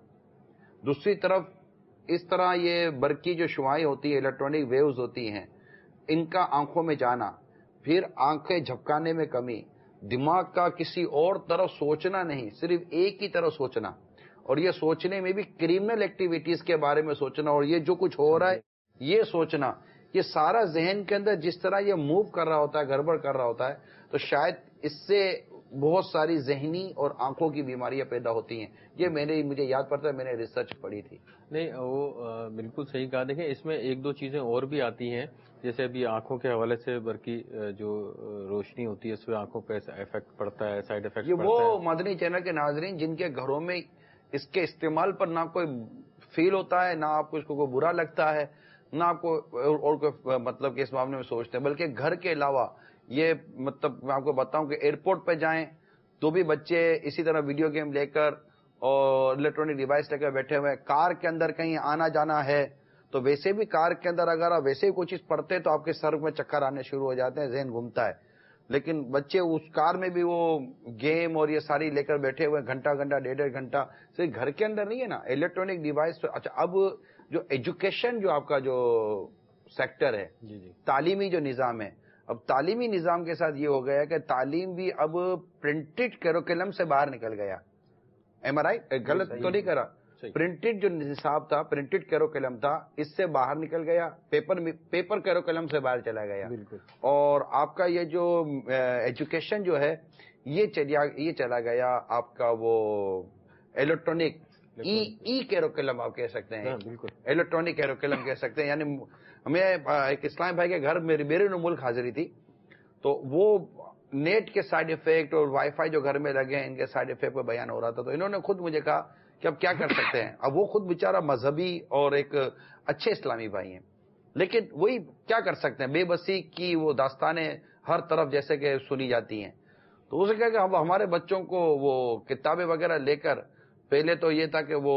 دوسری طرف اس طرح یہ برقی جو شعاعیں ہوتی ہیں، الیکٹرانک ویوز ہوتی ہیں، ان کا آنکھوں میں جانا، پھر آنکھیں جھپکانے میں کمی، دماغ کا کسی اور طرف سوچنا نہیں، صرف ایک ہی طرف سوچنا، اور یہ سوچنے میں بھی کرمنل ایکٹیویٹیز کے بارے میں سوچنا، اور یہ جو کچھ ہو رہا ہے یہ سوچنا، یہ سارا ذہن کے اندر جس طرح یہ موو کر رہا ہوتا ہے، گڑبڑ کر رہا ہوتا ہے، تو شاید اس سے بہت ساری ذہنی اور آنکھوں کی بیماریاں پیدا ہوتی ہیں. یہ مجھے یاد پڑتا ہے، میں نے ریسرچ پڑھی تھی. نہیں وہ بالکل صحیح کہا. دیکھیں اس میں ایک دو چیزیں اور بھی آتی ہیں، جیسے ابھی آنکھوں کے حوالے سے برقی جو روشنی ہوتی ہے اس سے آنکھوں پہ افیکٹ پڑتا ہے، سائیڈ افیکٹ پڑتا ہے. یہ وہ مدنی چینل کے ناظرین جن کے گھروں میں اس کے استعمال پر نہ کوئی فیل ہوتا ہے، نہ آپ کو اس کو برا لگتا ہے، نہ آپ کو اور کوئی مطلب کہ اس معاملے میں سوچتے ہیں، بلکہ گھر کے علاوہ یہ مطلب میں آپ کو بتاؤں کہ ایئرپورٹ پہ جائیں تو بھی بچے اسی طرح ویڈیو گیم لے کر اور الیکٹرانک ڈیوائس لے کر بیٹھے ہوئے ہیں. کار کے اندر کہیں آنا جانا ہے تو ویسے بھی کار کے اندر اگر آپ ویسے ہی کوئی چیز پڑھتے ہیں تو آپ کے سر میں چکر آنے شروع ہو جاتے ہیں، ذہن گھومتا ہے. لیکن بچے اس کار میں بھی وہ گیم اور یہ ساری لے کر بیٹھے ہوئے گھنٹہ ڈیڑھ گھنٹہ، صرف گھر کے اندر نہیں ہے نا الیکٹرانک ڈیوائس. اچھا اب جو ایجوکیشن جو آپ کا جو سیکٹر ہے، تعلیمی جو نظام ہے، اب تعلیمی نظام کے ساتھ یہ ہو گیا کہ تعلیم بھی اب پرنٹڈ کیروکلم سے باہر نکل گیا. ایم آر آئی غلط تو نہیں کرا، پرنٹڈ جو نصاب تھا، پرنٹڈ کیروکلم تھا، اس سے باہر نکل گیا، پیپر کیروکلم سے باہر چلا گیا. اور آپ کا یہ جو ایجوکیشن جو ہے یہ چلا گیا آپ کا وہ الیکٹرانک ای کیروکلم آپ کہہ سکتے ہیں، الیکٹرانک کیروکلم کہہ سکتے ہیں. یعنی ہمیں ایک اسلام بھائی کے گھر بیرون ملک حاضری تھی، تو وہ نیٹ کے سائیڈ افیکٹ اور وائی فائی جو گھر میں لگے ہیں ان کے سائیڈ افیکٹ پہ بیان ہو رہا تھا. تو انہوں نے خود مجھے کہا کہ اب کیا کر سکتے ہیں. اب وہ خود بیچارہ مذہبی اور ایک اچھے اسلامی بھائی ہیں، لیکن وہی کیا کر سکتے ہیں، بے بسی کی وہ داستانیں ہر طرف جیسے کہ سنی جاتی ہیں. تو اسے کہا کہ اب ہمارے بچوں کو وہ کتابیں وغیرہ لے کر، پہلے تو یہ تھا کہ وہ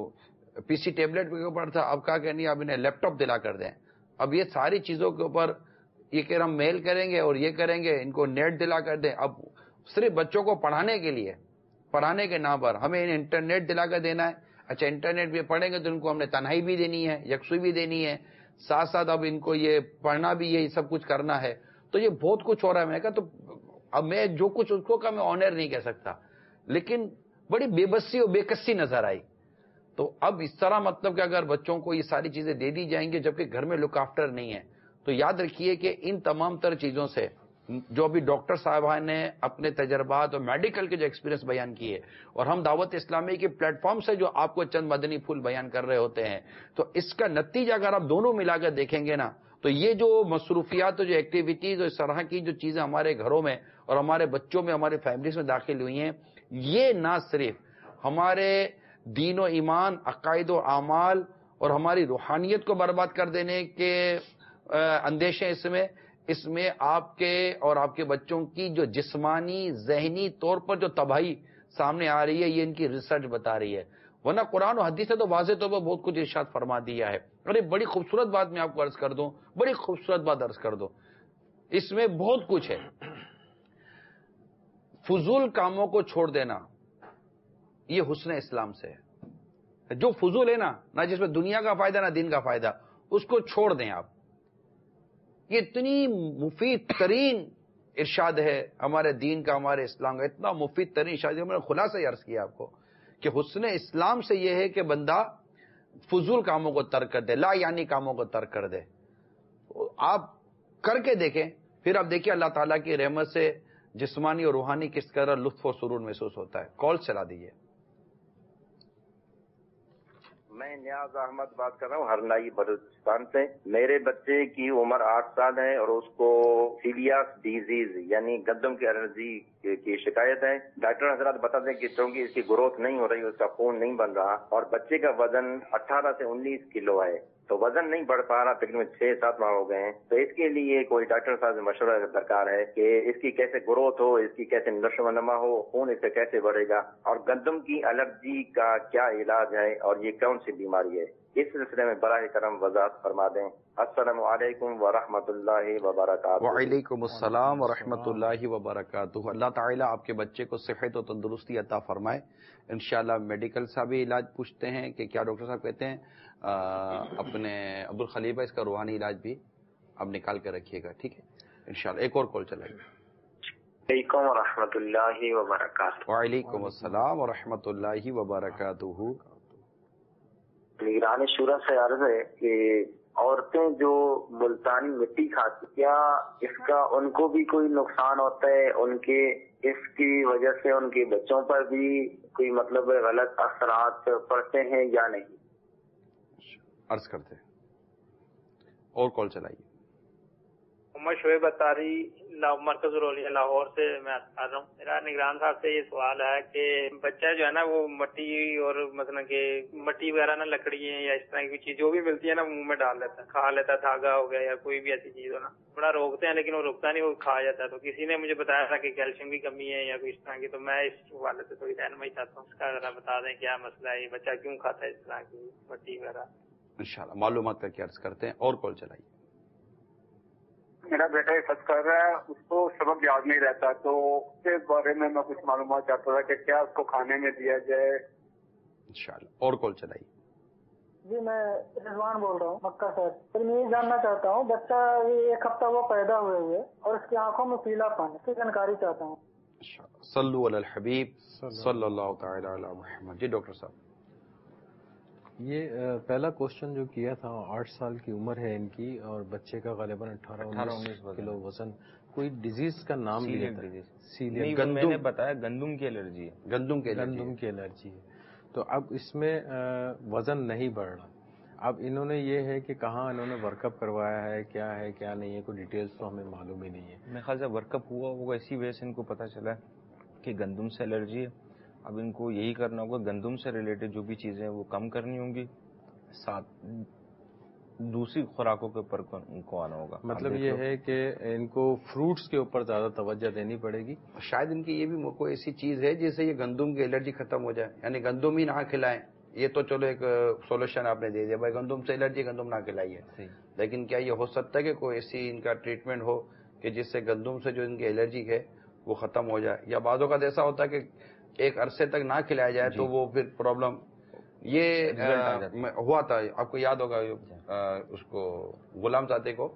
پی سی ٹیبلٹ کے اوپر تھا، اب کہا کہ نہیں اب انہیں لیپ ٹاپ دلا کر دیں. اب یہ ساری چیزوں کے اوپر یہ کہ ہم میل کریں گے اور یہ کریں گے، ان کو نیٹ دلا کر دیں. اب صرف بچوں کو پڑھانے کے لیے، پڑھانے کے نام پر ہمیں انٹرنیٹ دلا کر دینا ہے. اچھا انٹرنیٹ بھی پڑھیں گے تو ان کو ہم نے تنہائی بھی دینی ہے، یکسوئی بھی دینی ہے، ساتھ ساتھ اب ان کو یہ پڑھنا بھی یہی سب کچھ کرنا ہے. تو یہ بہت کچھ ہو رہا ہے. میں نے کہا تو اب میں جو کچھ اس کو میں آنر نہیں کہہ سکتا، لیکن بڑی بے بسی اور بے کسی نظر آئی. تو اب اس طرح مطلب کہ اگر بچوں کو یہ ساری چیزیں دے دی جائیں گی جبکہ گھر میں لک آفٹر نہیں ہے، تو یاد رکھیے کہ ان تمام تر چیزوں سے جو ابھی ڈاکٹر صاحبان نے اپنے تجربات اور میڈیکل کے جو ایکسپیرینس بیان کیے، اور ہم دعوت اسلامی کے پلیٹ فارم سے جو آپ کو چند مدنی پھول بیان کر رہے ہوتے ہیں، تو اس کا نتیجہ اگر آپ دونوں ملا کر دیکھیں گے نا، تو یہ جو مصروفیات اور جو ایکٹیویٹیز اور اس طرح کی جو چیزیں ہمارے گھروں میں اور ہمارے بچوں میں، ہمارے فیملیز میں داخل ہوئی ہیں، یہ نہ صرف ہمارے دین و ایمان، عقائد و اعمال اور ہماری روحانیت کو برباد کر دینے کے اندیشے اس میں آپ کے اور آپ کے بچوں کی جو جسمانی ذہنی طور پر جو تباہی سامنے آ رہی ہے، یہ ان کی ریسرچ بتا رہی ہے. ورنہ قرآن و حدیث سے تو واضح طور پر بہت کچھ ارشاد فرما دیا ہے. اور ایک بڑی خوبصورت بات میں آپ کو عرض کر دوں، بڑی خوبصورت بات عرض کر دوں، اس میں بہت کچھ ہے. فضول کاموں کو چھوڑ دینا یہ حسن اسلام سے ہے. جو فضول ہے نا، نہ جس میں دنیا کا فائدہ نہ دین کا فائدہ، اس کو چھوڑ دیں آپ. یہ اتنی مفید ترین ارشاد ہے ہمارے دین کا، ہمارے اسلام کا، اتنا مفید ترین ارشاد ہے. میں نے خلاصہ عرض کیا آپ کو کہ حسن اسلام سے یہ ہے کہ بندہ فضول کاموں کو ترک کر دے، لا یعنی کاموں کو ترک کر دے. آپ کر کے دیکھیں، پھر آپ دیکھیے اللہ تعالیٰ کی رحمت سے جسمانی اور روحانی کس طرح لطف و سرور محسوس ہوتا ہے. کال چلا دیجیے. میں نیاز احمد بات کر رہا ہوں ہرنائی بلوچستان سے. میرے بچے کی عمر 8 سال ہے اور اس کو سیلیاک ڈیزیز یعنی گندم کی الرجی کی شکایت ہے. ڈاکٹر حضرات بتا دیں کہ چونکہ اس کی گروتھ نہیں ہو رہی، اس کا خون نہیں بن رہا اور بچے کا وزن 18 سے 19 کلو ہے، تو وزن نہیں بڑھ پا رہا، تقریباً 6-7 ماہ ہو گئے ہیں. تو اس کے لیے کوئی ڈاکٹر صاحب سے مشورہ درکار ہے کہ اس کی کیسے گروتھ ہو، اس کی کیسے نشو و نما ہو، خون اس سے کیسے بڑھے گا، اور گندم کی الرجی کا کیا علاج ہے اور یہ کون سی بیماری ہے، اس سلسلے میں براہ کرم وضاحت فرما دیں. السلام علیکم ورحمۃ اللہ وبرکاتہ. وعلیکم السلام ورحمۃ اللہ وبرکاتہ. اللہ تعالیٰ آپ کے بچے کو صحت و تندرستی عطا فرمائے. انشاءاللہ میڈیکل صاحب بھی علاج پوچھتے ہیں کہ کیا ڈاکٹر صاحب کہتے ہیں اپنے عبدالخلیفہ اس کا روحانی علاج بھی آپ نکال کے رکھیے گا. ٹھیک ہے انشاءاللہ. ایک اور کال چلائے گا. وعلیکم ورحمۃ اللہ وبرکاتہ. وعلیکم السلام ورحمۃ اللہ وبرکاتہ. نگران شورا سے عرض ہے کہ عورتیں جو ملتانی مٹی کھاتی، کیا اس کا ان کو بھی کوئی نقصان ہوتا ہے؟ ان کے اس کی وجہ سے ان کے بچوں پر بھی کوئی مطلب غلط اثرات پڑتے ہیں یا نہیں؟ عرض کرتے ہیں. اور کال چلائیے. محمد شعیب اتاری مرکز رولیا لاہور سے میں کر رہا ہوں. میرا نگران صاحب سے یہ سوال ہے کہ بچہ جو ہے نا وہ مٹی اور مثلا کہ مٹی وغیرہ نا لکڑیاں یا اس طرح کی چیز جو بھی ملتی ہے نا منہ میں ڈال لیتا ہے، کھا لیتا ہے، دھاگا ہو گیا یا کوئی بھی ایسی چیز ہو نا، بڑا روکتے ہیں لیکن وہ رکتا نہیں، وہ کھا جاتا ہے. تو کسی نے مجھے بتایا تھا کہ کیلشیم کی کمی ہے یا کوئی اس طرح کی، تو میں اس حوالے سے تھوڑی رہنمائی چاہتا ہوں. اس کا ذرا بتا دیں کیا مسئلہ ہے، یہ بچہ کیوں کھاتا ہے اس طرح کی مٹی وغیرہ. انشاءاللہ معلومات کر کے عرض کرتے ہیں. اور کال چلائیے. میرا بیٹا حفظ کر رہا ہے، اس کو سبق یاد نہیں رہتا، تو اس کے بارے میں کچھ معلومات چاہتا تھا کہ کیا اس کو کھانے میں دیا جائے. انشاءاللہ. اور کال چلائیے. جی میں رضوان بول رہا ہوں مکہ سے. پھر میں یہ جاننا چاہتا ہوں بچہ یہ 1 ہفتہ وہ پیدا ہوئے اور اس کی آنکھوں میں پیلا پن کی جانکاری چاہتا ہوں. صلو علی الحبیب صلی اللہ تعالی علی محمد. جی ڈاکٹر صاحب. یہ پہلا کوشچن جو کیا تھا، 8 سال کی عمر ہے ان کی اور بچے کا غالباً 18-19 کلو وزن، کوئی ڈیزیز کا نام لیا تھا؟ سیلیاک. میں نے بتایا گندم کی الرجی ہے. گندم کی الرجی ہے. تو اب اس میں وزن نہیں بڑھ رہا. اب انہوں نے یہ ہے کہ کہاں انہوں نے ورک اپ کروایا ہے، کیا ہے کیا نہیں ہے، کوئی ڈیٹیلز تو ہمیں معلوم ہی نہیں ہے. میرے خیال سے ورک اپ ہوا ہوگا، اسی وجہ سے ان کو پتہ چلا کہ گندم سے الرجی ہے. اب ان کو یہی کرنا ہوگا، گندم سے ریلیٹڈ جو بھی چیزیں وہ کم کرنی ہوں گی، ساتھ دوسری خوراکوں کے اوپر ان کو آنا ہوگا. مطلب یہ ہے کہ ان کو فروٹس کے اوپر زیادہ توجہ دینی پڑے گی. شاید ان کی یہ بھی کوئی ایسی چیز ہے جس سے یہ گندم کی الرجی ختم ہو جائے، یعنی گندم ہی نہ کھلائیں. یہ تو چلو ایک سولوشن آپ نے دے دیا، بھائی گندم سے الرجی، گندم نہ کھلائیے. لیکن کیا یہ ہو سکتا ہے کہ کوئی ایسی ان کا ٹریٹمنٹ ہو کہ جس سے گندم سے جو ان کی الرجی ہے وہ ختم ہو جائے؟ یا بعضوں کا ایسا ہوتا ہے کہ ایک عرصے تک نہ کھلایا جائے تو وہ پھر پرابلم. یہ ہوا تھا، آپ کو یاد ہوگا اس کو غلام زادے کو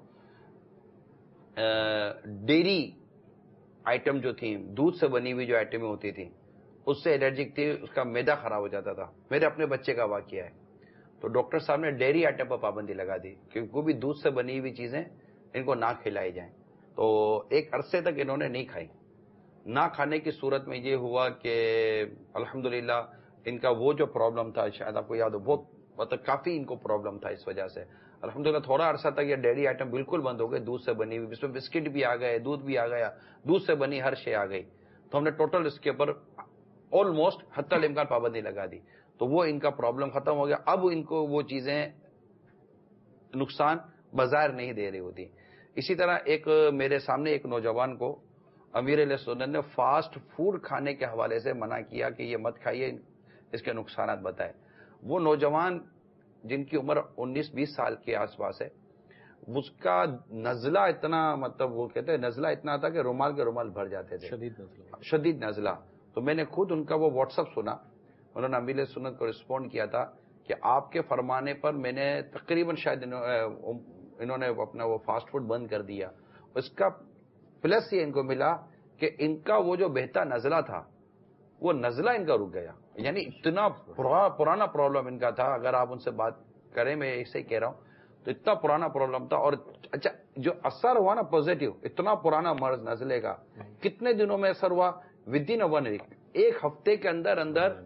ڈیری آئٹم جو تھی، دودھ سے بنی ہوئی جو آئٹمیں ہوتی تھیں اس سے الرجک تھی، اس کا میدا خراب ہو جاتا تھا. میرے اپنے بچے کا واقعہ ہے. تو ڈاکٹر صاحب نے ڈیری آئٹم پر پابندی لگا دی کہ کوئی بھی دودھ سے بنی ہوئی چیزیں ان کو نہ کھلائی جائیں. تو ایک عرصے تک انہوں نے نہیں کھائی. نہ کھانے کی صورت میں یہ ہوا کہ الحمدللہ ان کا وہ جو پرابلم تھا، شاید آپ کو یاد ہو، بہت مطلب کافی ان کو پرابلم تھا، اس وجہ سے الحمدللہ تھوڑا عرصہ تک یہ ڈیری آئٹم بالکل بند ہو گئے. دودھ سے بنی ہوئی، اس میں بسکٹ بھی آ گئے، دودھ بھی آ گیا، دودھ سے بنی ہر شے آ گئی. تو ہم نے ٹوٹل اس کے اوپر آلموسٹ حتی الامکان پابندی لگا دی. تو وہ ان کا پرابلم ختم ہو گیا. اب ان کو وہ چیزیں نقصان بظاہر نہیں دے رہی ہوتی. اسی طرح ایک میرے سامنے ایک نوجوان کو امیر علیہ سنت نے فاسٹ فوڈ کھانے کے حوالے سے منع کیا کہ یہ مت کھائیے، اس کے نقصانات بتائے. وہ نوجوان جن کی عمر 19-20 سال کے آس پاس ہے، اس کا نزلہ اتنا، مطلب وہ کہتے ہیں نزلہ اتنا تھا کہ رومال کے رومال بھر جاتے تھے، شدید نزلہ. تو میں نے خود ان کا وہ واٹس ایپ سنا. انہوں نے امیر علیہ سنت کو رسپونڈ کیا تھا کہ آپ کے فرمانے پر میں نے تقریباً شاید انہوں نے اپنا وہ فاسٹ فوڈ بند کر دیا. اس کا پلس یہ ان کو ملا کہ ان کا وہ جو بہتا نزلہ تھا وہ نزلہ ان کا رک گیا. یعنی اتنا پرانا پرابلم ان کا تھا. اگر آپ ان سے بات کریں، میں ایسے ہی کہہ رہا ہوں، تو اتنا پرانا پرابلم تھا. اور اچھا جو اثر ہوا نا پازیٹیو، اتنا پرانا مرض نزلے کا کتنے دنوں میں اثر ہوا؟ ود ان 1 ویک، 1 ہفتے کے اندر اندر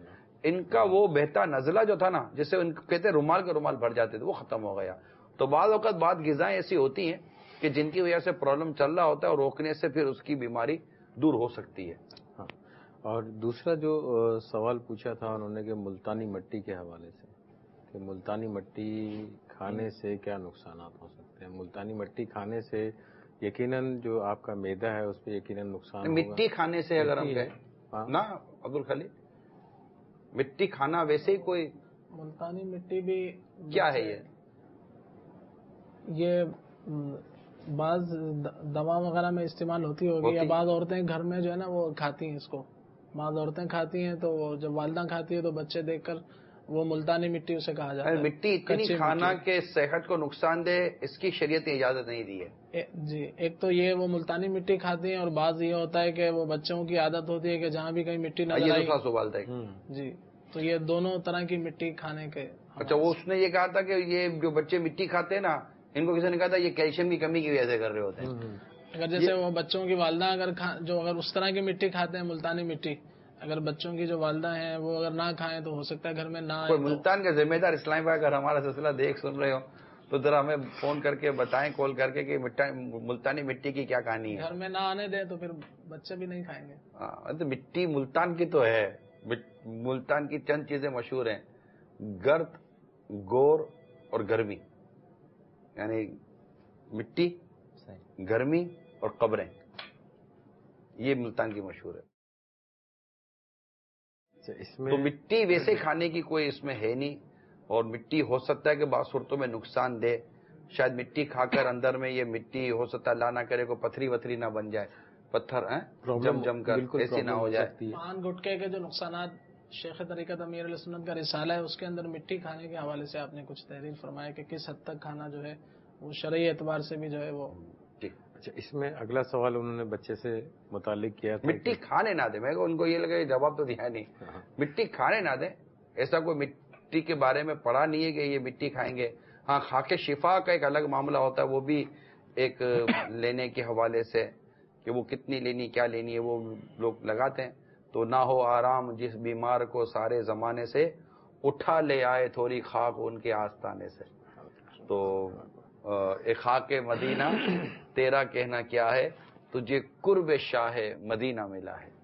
ان کا وہ بہتا نزلہ جو تھا نا، جسے ان کہتے رومال کے رومال بھر جاتے تھے، وہ ختم ہو گیا. تو بعض اوقات بعض غذائیں ایسی ہوتی ہیں کہ جن کی وجہ سے پرابلم چل رہا ہوتا ہے، اور روکنے سے پھر اس کی بیماری دور ہو سکتی ہے. ہاں. اور دوسرا جو سوال پوچھا تھا انہوں نے کہ ملتانی مٹی کے حوالے سے، کہ ملتانی مٹی کھانے سے کیا نقصانات ہو سکتے ہیں. ملتانی مٹی کھانے سے یقیناً جو آپ کا معدہ ہے اس پہ یقیناً نقصان ہوگا. مٹی کھانے سے اگر ہم کہیں نا عبدالخلیق، مٹی کھانا ویسے ہی کوئی ملتانی مٹی بھی کیا ہے یہ بعض دوا وغیرہ میں استعمال ہوتی ہوگی، یا بعض عورتیں گھر میں جو ہے نا وہ کھاتی ہیں اس کو. بعض عورتیں کھاتی ہیں تو جب والدہ کھاتی ہے تو بچے دیکھ کر وہ ملتانی مٹی اسے کہا جاتا ہے. مٹی اتنی کھانا کہ صحت کو نقصان دے، اس کی شریعت نے اجازت نہیں دی ہے. جی، ایک تو یہ وہ ملتانی مٹی کھاتی ہیں، اور بعض یہ ہوتا ہے کہ وہ بچوں کی عادت ہوتی ہے کہ جہاں بھی کہیں مٹی نظر آئی. یہ سوال تھا. جی، تو یہ دونوں طرح کی مٹی کھانے کے. اچھا، وہ اس نے یہ کہا تھا کہ یہ جو بچے مٹی کھاتے ہیں نا، ان کو کسی نے کہا تھا یہ کیلشیم کی کمی کی وجہ سے کر رہے ہوتے ہیں. اگر جیسے وہ بچوں کی والدہ اگر اس طرح کی مٹی کھاتے ہیں، ملتانی مٹی، اگر بچوں کی جو والدہ ہیں وہ اگر نہ کھائیں تو ہو سکتا ہے گھر میں نہ آئے. ملتان کے ذمہ دار اسلام بھائی اگر ہمارا سلسلہ دیکھ سن رہے ہو تو ذرا ہمیں فون کر کے بتائیں، کال کر کے کہ ملتانی مٹی کی کیا کہانی ہے. گھر میں نہ آنے دیں تو پھر بچے بھی نہیں کھائیں گے. ہاں، مٹی ملتان کی تو ہے. ملتان کی چند چیزیں مشہور ہیں: گرد، گور اور گرمی. یعنی مٹی، گرمی اور قبریں، یہ ملتان کی مشہور ہے. تو مٹی ویسے کھانے کی کوئی اس میں ہے نہیں، اور مٹی ہو سکتا ہے کہ بعض صورتوں میں نقصان دے. شاید مٹی کھا کر اندر میں یہ مٹی ہو سکتا ہے اللہ نہ کرے کو پتھری وتھری نہ بن جائے، پتھر جم کر ایسی نہ ہو جائے. پان گٹکے کے جو نقصانات، شیخ طریقت امیر علیہ سنت کا رسالہ ہے اس کے اندر مٹی کھانے کے حوالے سے آپ نے کچھ تحریر فرمایا کہ کس حد تک کھانا جو ہے وہ شرعی اعتبار سے بھی جو ہے وہ. اچھا، اس میں اگلا سوال انہوں نے بچے سے متعلق کیا تھا، مٹی کھانے نہ دے. میں ان کو یہ لگا یہ جواب تو دیا نہیں. مٹی کھانے نہ دے، ایسا کوئی مٹی کے بارے میں پڑھا نہیں ہے کہ یہ مٹی کھائیں گے. ہاں، خاک شفا کا ایک الگ معاملہ ہوتا ہے، وہ بھی ایک لینے کے حوالے سے کہ وہ کتنی لینی، کیا لینی ہے، وہ لوگ لگاتے ہیں. تو نہ ہو آرام جس بیمار کو سارے زمانے سے، اٹھا لے آئے تھوڑی خاک ان کے آستانے سے. تو ایک خاک مدینہ تیرا کہنا کیا ہے، تجھے قرب شاہ مدینہ ملا ہے.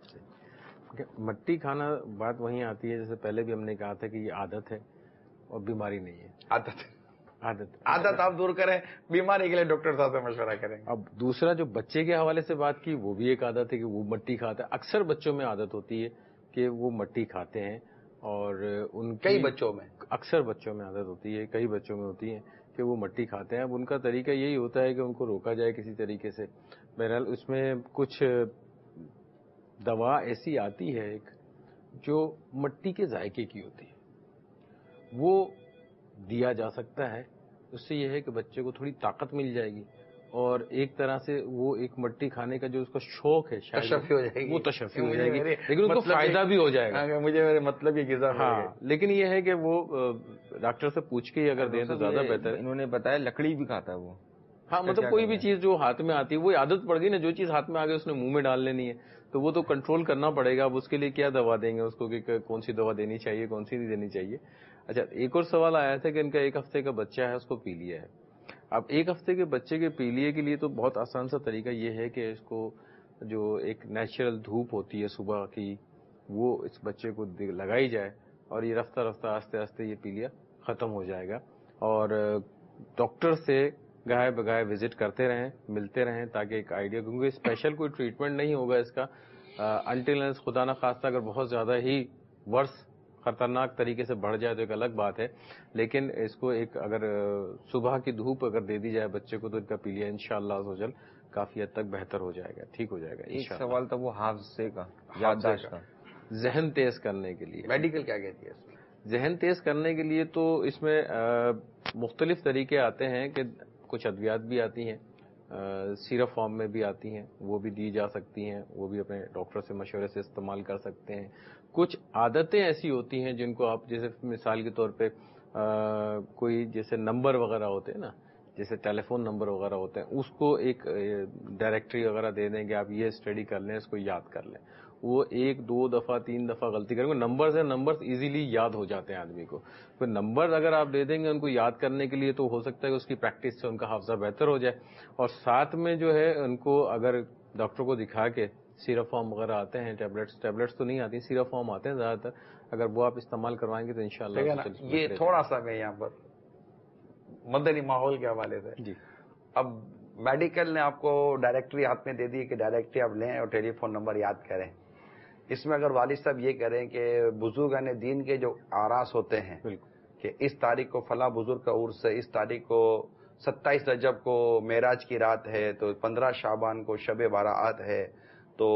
مٹی کھانا بات وہیں آتی ہے جیسے پہلے بھی ہم نے کہا تھا کہ یہ عادت ہے اور بیماری نہیں ہے. عادت آپ دور کریں، بیماری کے لیے ڈاکٹر صاحب سے مشورہ کریں. اب دوسرا جو بچے کے حوالے سے بات کی، وہ بھی ایک عادت ہے کہ وہ مٹی کھاتا ہے. اکثر بچوں میں عادت ہوتی ہے کہ وہ مٹی کھاتے ہیں، اور ان کئی بچوں میں، اکثر بچوں میں عادت ہوتی ہے، کئی بچوں میں ہوتی ہے کہ وہ مٹی کھاتے ہیں. اب ان کا طریقہ یہی ہوتا ہے کہ ان کو روکا جائے کسی طریقے سے. بہرحال اس میں کچھ دوا ایسی آتی ہے ایک جو مٹی کے ذائقے کی ہوتی ہے، وہ دیا جا سکتا ہے. اس سے یہ ہے کہ بچے کو تھوڑی طاقت مل جائے گی، اور ایک طرح سے وہ ایک مٹی کھانے کا جو اس کا شوق ہے تشفی ہو جائے گی، وہ تشفی ہو جائے گی، لیکن اس کو فائدہ بھی ہو جائے گا. مجھے میرے مطلب یہ غذا. ہاں، لیکن یہ ہے کہ وہ ڈاکٹر سے پوچھ کے اگر دیں تو زیادہ بہتر ہے. انہوں نے بتایا لکڑی بھی کھاتا ہے وہ. ہاں، مطلب کوئی بھی چیز جو ہاتھ میں آتی ہے، وہ عادت پڑ گئی نا، جو چیز ہاتھ میں آ گئی اس نے منہ میں ڈال لینی ہے، تو وہ تو کنٹرول کرنا پڑے گا. اب اس کے لیے کیا دوا دیں گے اس کو، کہ کون سی دوا دینی چاہیے، کون سی نہیں دینی چاہیے. اچھا، ایک اور سوال آیا تھا کہ ان کا 1 ہفتے کا بچہ ہے، اس کو پیلیا ہے. اب 1 ہفتے کے بچے کے پیلیے کے لیے تو بہت آسان سا طریقہ یہ ہے کہ اس کو جو ایک نیچرل دھوپ ہوتی ہے صبح کی، وہ اس بچے کو لگائی جائے، اور یہ رفتہ رفتہ آہستہ آہستہ یہ پیلیا ختم ہو جائے گا. اور ڈاکٹر سے گاہے بگاہے وزٹ کرتے رہیں، ملتے رہیں، تاکہ ایک آئیڈیا، کیونکہ اسپیشل کوئی ٹریٹمنٹ نہیں ہوگا اس کا انٹل خدا نہ خواستہ اگر بہت زیادہ ہی ورس خطرناک طریقے سے بڑھ جائے تو ایک الگ بات ہے. لیکن اس کو ایک اگر صبح کی دھوپ اگر دے دی جائے بچے کو تو ان کا پیلیا انشاءاللہ عزوجل کافی حد تک بہتر ہو جائے گا، ٹھیک ہو جائے گا. ایک سوال تھا وہ حافظے کا، یادداشت کا، ذہن تیز کرنے کے لیے میڈیکل کیا کہتی ہے اس میں؟ ذہن تیز کرنے کے لیے تو اس میں مختلف طریقے آتے ہیں کہ کچھ ادویات بھی آتی ہیں، سیرپ فارم میں بھی آتی ہیں، وہ بھی دی جا سکتی ہیں، وہ بھی اپنے ڈاکٹر سے مشورے سے استعمال کر سکتے ہیں. کچھ عادتیں ایسی ہوتی ہیں جن کو آپ جیسے مثال کے طور پہ کوئی جیسے نمبر وغیرہ ہوتے ہیں نا، جیسے ٹیلی فون نمبر وغیرہ ہوتے ہیں، اس کو ایک ڈائریکٹری وغیرہ دے دیں کہ آپ یہ اسٹڈی کر لیں، اس کو یاد کر لیں. وہ 1 2 دفعہ 3 دفعہ غلطی کریں گے. نمبرز ہیں, نمبرز ایزیلی یاد ہو جاتے ہیں آدمی کو. کوئی نمبر اگر آپ دے دیں گے ان کو یاد کرنے کے لیے تو ہو سکتا ہے کہ اس کی پریکٹس سے ان کا حافظہ بہتر ہو جائے. اور ساتھ میں جو ہے ان کو اگر ڈاکٹر کو دکھا کے سیرپ فارم وغیرہ آتے ہیں, ٹیبلٹس تو نہیں آتی, سیرپ فارم آتے ہیں زیادہ تر, اگر وہ آپ استعمال کروائیں گے تو انشاءاللہ. یہ تھوڑا سا میں یہاں پر مدنی ماحول کے حوالے سے جی, اب میڈیکل نے آپ کو ڈائریکٹری ہاتھ میں دے دی کہ ڈائریکٹری آپ لیں اور ٹیلی فون نمبر یاد کریں. اس میں اگر والد صاحب یہ کریں کہ بزرگان دین کے جو آراس ہوتے ہیں کہ اس تاریخ کو فلاں بزرگ کا عرس ہے, اس تاریخ کو 27 رجب کو معراج کی رات ہے, تو 15 شعبان کو شب بارات ہے, تو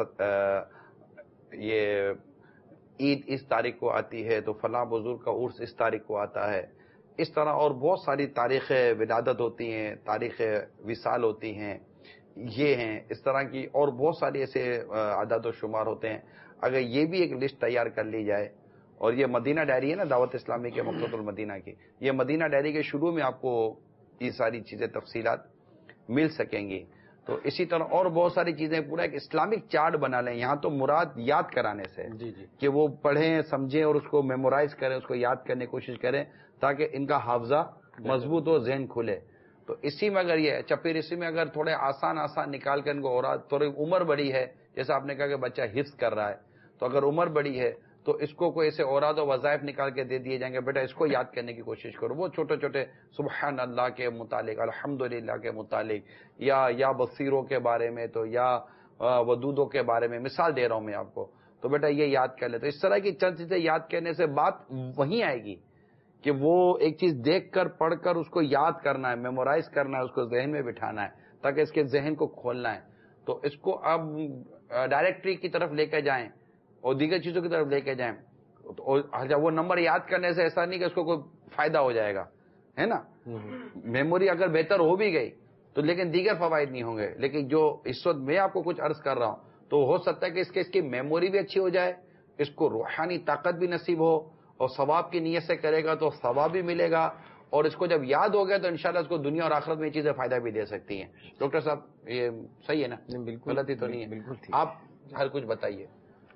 یہ عید اس تاریخ کو آتی ہے, تو فلاں بزرگ کا عرس اس تاریخ کو آتا ہے. اس طرح اور بہت ساری تاریخ ولادت ہوتی ہیں, تاریخ وصال ہوتی ہیں, یہ ہیں اس طرح کی اور بہت ساری ایسے عدد و شمار ہوتے ہیں. اگر یہ بھی ایک لسٹ تیار کر لی جائے, اور یہ مدینہ ڈائری ہے نا دعوت اسلامی کے مقصد المدینہ کی, یہ مدینہ ڈائری کے شروع میں آپ کو یہ ساری چیزیں تفصیلات مل سکیں گی. تو اسی طرح اور بہت ساری چیزیں, پورا ایک اسلامک چارٹ بنا لیں. یہاں تو مراد یاد کرانے سے کہ وہ پڑھیں سمجھیں اور اس کو میمورائز کریں, اس کو یاد کرنے کی کوشش کریں تاکہ ان کا حافظہ مضبوط ہو, ذہن کھلے. تو اسی میں اگر یہ اچھا, پھر اسی میں اگر تھوڑے آسان نکال کر ان کو, اور تھوڑی عمر بڑی ہے, جیسا آپ نے کہا کہ بچہ حفظ کر رہا ہے, تو اگر عمر بڑی ہے تو اس کو کوئی ایسے اوراد و وظائف نکال کے دے دیے جائیں گے, بیٹا اس کو یاد کرنے کی کوشش کرو. وہ چھوٹے چھوٹے سبحان اللہ کے متعلق, الحمدللہ کے متعلق, یا بصیروں کے بارے میں, تو یا ودودوں کے بارے میں مثال دے رہا ہوں میں آپ کو, تو بیٹا یہ یاد کر لے. تو اس طرح کی چند چیزیں یاد کرنے سے بات وہیں آئے گی کہ وہ ایک چیز دیکھ کر پڑھ کر اس کو یاد کرنا ہے, میمورائز کرنا ہے, اس کو ذہن میں بٹھانا ہے تاکہ اس کے ذہن کو کھولنا ہے. تو اس کو اب ڈائریکٹری کی طرف لے کے جائیں اور دیگر چیزوں کی طرف لے کے جائیں. وہ نمبر یاد کرنے سے ایسا نہیں کہ اس کو کوئی فائدہ ہو جائے گا, ہے نا. میموری اگر بہتر ہو بھی گئی تو لیکن دیگر فوائد نہیں ہوں گے. لیکن جو اس وقت میں آپ کو کچھ عرض کر رہا ہوں, تو ہو سکتا ہے کہ اس کی میموری بھی اچھی ہو جائے, اس کو روحانی طاقت بھی نصیب ہو, اور ثواب کی نیت سے کرے گا تو ثواب بھی ملے گا, اور اس کو جب یاد ہو گیا تو انشاءاللہ اس کو دنیا اور آخرت میں یہ چیزیں فائدہ بھی دے سکتی ہیں. ڈاکٹر صاحب یہ صحیح ہے نا؟ بالکل غلطی تو نہیں ہے. بالکل آپ ہر کچھ بتائیے,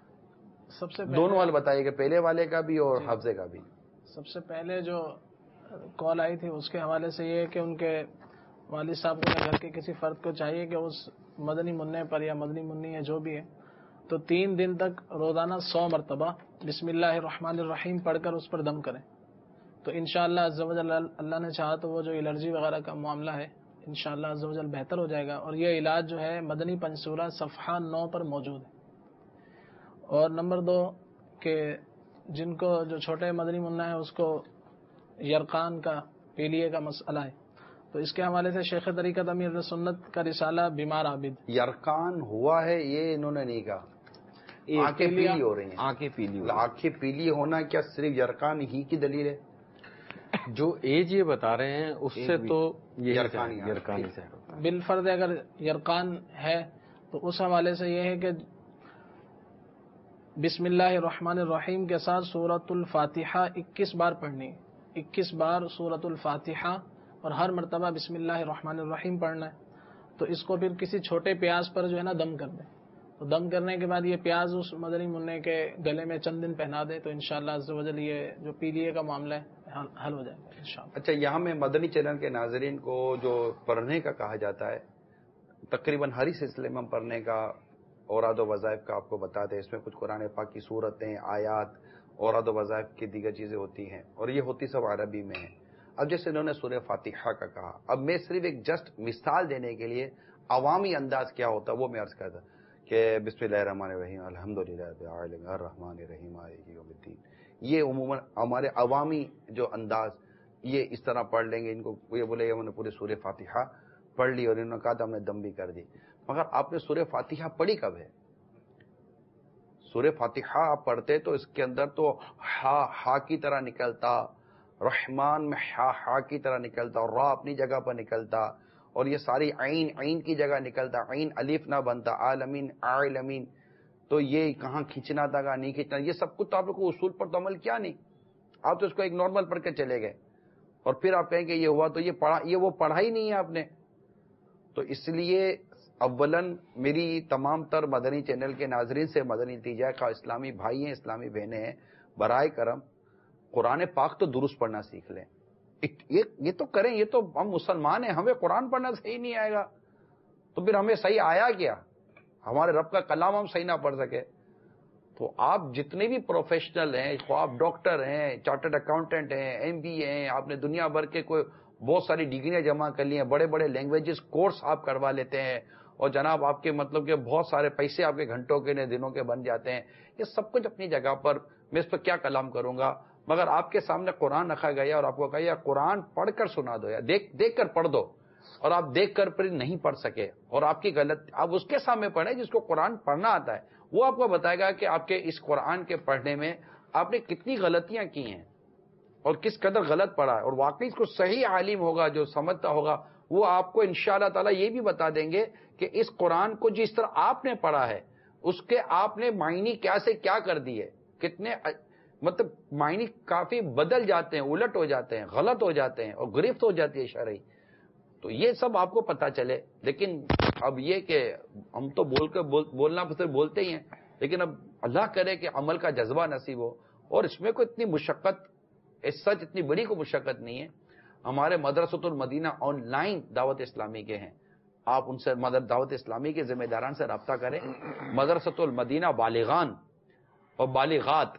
سب سے دونوں حال بتائیے کہ پہلے والے کا بھی اور حافظے کا بھی. سب سے پہلے جو کال آئی تھی اس کے حوالے سے یہ کہ ان کے والد صاحب کو گھر کے کسی فرد کو چاہیے کہ اس مدنی منع پر یا مدنی منی ہے جو بھی ہے, تو 3 دن تک روزانہ 100 مرتبہ بسم اللہ الرحمن الرحیم پڑھ کر اس پر دم کریں. تو انشاءاللہ عز و جل اللہ نے چاہا تو وہ جو الرجی وغیرہ کا معاملہ ہے انشاءاللہ عز و جل بہتر ہو جائے گا. اور یہ علاج جو ہے مدنی پنسورہ صفحہ 9 پر موجود ہے. اور نمبر 2 کہ جن کو جو چھوٹے مدنی منا ہے اس کو یرقان کا پیلیے کا مسئلہ ہے, تو اس کے حوالے سے شیخ طریقت امیر سنت کا رسالہ بیمار عابد. یرقان ہوا ہے یہ انہوں نے نہیں کہا, آنکھیں پیلی ہو رہی ہیں. آنکھیں پیلی ہونا کیا صرف یرقان ہی کی دلیل ہے؟ جو ایج یہ بتا رہے ہیں اس سے تو یرقان سے بالفرض اگر یرقان ہے تو اس حوالے سے یہ ہے کہ بسم اللہ الرحمن الرحیم کے ساتھ سورۃ الفاتحہ 21 بار پڑھنی ہے, 21 بار سورۃ الفاتحہ, اور ہر مرتبہ بسم اللہ الرحمن الرحیم پڑھنا ہے. تو اس کو پھر کسی چھوٹے پیاز پر جو ہے نا دم کر دیں, تو دم کرنے کے بعد یہ پیاز اس مدنی منع کے گلے میں چند دن پہنا دیں, تو انشاءاللہ عز و جل یہ جو پیلیے کا معاملہ ہے حل ہو جائے گا انشاءاللہ. اچھا, یہاں میں مدنی چینل کے ناظرین کو جو پڑھنے کا کہا جاتا ہے, تقریباً ہر سلسلے میں ہم پڑھنے کا اوراد و وظائف کا آپ کو بتاتے ہیں. اس میں کچھ قرآن پاک کی صورتیں, آیات, اوراد و وظائف کی دیگر چیزیں ہوتی ہیں, اور یہ ہوتی سب عربی میں ہیں. اب جیسے انہوں نے سورہ فاتحہ کا کہا, اب میں صرف ایک جسٹ مثال دینے کے لیے عوامی انداز کیا ہوتا وہ میں عرض کرتا کہ بسم اللہ الرحمن الرحیم الحمدللہ رب العالمین الرحمن الرحیم مالک یوم الدین. یہ عموماً ہمارے عوامی جو انداز یہ اس طرح پڑھ لیں گے. ان کو یہ بولے انہوں نے پورے سورہ فاتحہ پڑھ لی اور انہوں نے کہا تھا ہم نے دم بھی کر دی. مگر آپ نے سورہ فاتحہ پڑھی کب ہے؟ سورہ فاتحہ آپ پڑھتے تو اس کے اندر تو ہا کی طرح نکلتا, رحمان میں ہا کی طرح نکلتا, اور را اپنی جگہ پر نکلتا, اور یہ ساری عین کی جگہ نکلتا, عین الف نہ بنتا, عالمین عالمین. تو یہ کہاں کھینچنا تھا کہاں نہیں کھینچنا, یہ سب کچھ تو آپ لوگ کو اصول پر تو عمل کیا نہیں. آپ تو اس کو ایک نارمل پڑھ کے چلے گئے, اور پھر آپ کہیں کہ یہ ہوا تو یہ وہ پڑھا ہی نہیں ہے آپ نے. تو اس لیے اولن میری تمام تر مدنی چینل کے ناظرین سے مدنی التجا کا اسلامی بھائی ہیں، اسلامی بہنیں ہیں، برائے کرم قرآن پاک تو درست پڑھنا سیکھ لیں. یہ تو کریں، یہ تو ہم مسلمان ہیں، ہمیں قرآن پڑھنا صحیح نہیں آئے گا تو پھر ہمیں صحیح آیا کیا؟ ہمارے رب کا کلام ہم صحیح نہ پڑھ سکے. تو آپ جتنے بھی پروفیشنل ہیں، آپ ڈاکٹر ہیں، چارٹرڈ اکاؤنٹنٹ ہیں، MBA ہیں، آپ نے دنیا بھر کے کوئی بہت ساری ڈگریاں جمع کر لی ہیں، بڑے بڑے لینگویجز کورس آپ کروا لیتے ہیں، اور جناب آپ کے مطلب کہ بہت سارے پیسے آپ کے گھنٹوں کے دنوں کے بن جاتے ہیں. یہ سب کچھ اپنی جگہ پر، میں اس پر کیا کلام کروں گا، مگر آپ کے سامنے قرآن رکھا گیا اور آپ کو کہا یا قرآن پڑھ کر سنا دو، یا دیکھ کر پڑھ دو، اور آپ دیکھ کر پھر نہیں پڑھ سکے اور آپ کی غلط، آپ اس کے سامنے پڑھیں جس کو قرآن پڑھنا آتا ہے. وہ آپ کو بتائے گا کہ آپ کے اس قرآن کے پڑھنے میں آپ نے کتنی غلطیاں کی ہیں اور کس قدر غلط پڑھا ہے. اور واقعی اس کو صحیح عالم ہوگا جو سمجھتا ہوگا، وہ آپ کو انشاءاللہ تعالیٰ یہ بھی بتا دیں گے کہ اس قرآن کو جس طرح آپ نے پڑھا ہے اس کے آپ نے معنی کیا سے کیا کر دی ہے، کتنے مطلب معنی کافی بدل جاتے ہیں، الٹ ہو جاتے ہیں، غلط ہو جاتے ہیں اور گرفت ہو جاتی ہے شرعی. تو یہ سب آپ کو پتا چلے. لیکن اب یہ کہ ہم تو بولنا پھر بولتے ہی ہیں، لیکن اب اللہ کرے کہ عمل کا جذبہ نصیب ہو. اور اس میں کوئی اتنی مشقت، اس سچ اتنی بڑی کوئی مشقت نہیں ہے. ہمارے مدرسۃ المدینہ آن لائن دعوت اسلامی کے ہیں، آپ ان سے دعوت اسلامی کے ذمہ داران سے رابطہ کریں. مدرسۃ المدینہ بالغان اور بالغات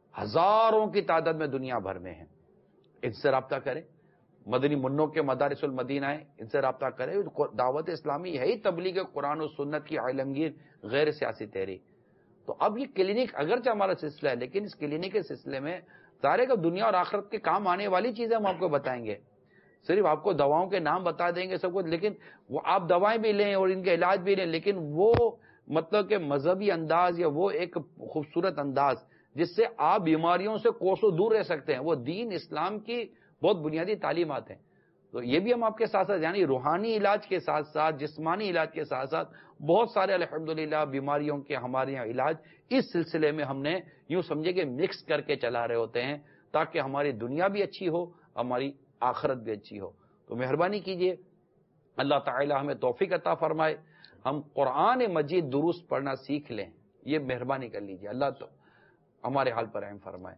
ہزاروں کی تعداد میں دنیا بھر میں ہیں، ان سے رابطہ کریں. مدنی منوں کے مدارس المدینہ ہیں، ان سے رابطہ کریں. دعوت اسلامی ہے ہی تبلیغ قرآن و سنت کی عالمگیر غیر سیاسی تحریک. تو اب یہ کلینک اگرچہ ہمارا سلسلہ ہے، لیکن اس کلینک کے سلسلے میں ظاہر کا دنیا اور آخرت کے کام آنے والی چیزیں ہم آپ کو بتائیں گے. صرف آپ کو دواؤں کے نام بتا دیں گے سب کچھ، لیکن وہ آپ دوائیں بھی لیں اور ان کے علاج بھی لیں، لیکن وہ مطلب کہ مذہبی انداز یا وہ ایک خوبصورت انداز جس سے آپ بیماریوں سے کوسوں دور رہ سکتے ہیں، وہ دین اسلام کی بہت بنیادی تعلیمات ہیں. تو یہ بھی ہم آپ کے ساتھ ساتھ، یعنی روحانی علاج کے ساتھ ساتھ جسمانی علاج کے ساتھ ساتھ بہت سارے الحمدللہ بیماریوں کے ہمارے یہاں علاج اس سلسلے میں ہم نے یوں سمجھے کہ مکس کر کے چلا رہے ہوتے ہیں، تاکہ ہماری دنیا بھی اچھی ہو، ہماری آخرت بھی اچھی ہو. تو مہربانی کیجئے، اللہ تعالی ہمیں توفیق عطا فرمائے، ہم قرآن مجید درست پڑھنا سیکھ لیں. یہ مہربانی کر لیجئے، اللہ تو ہمارے حال پر رحم فرمائے.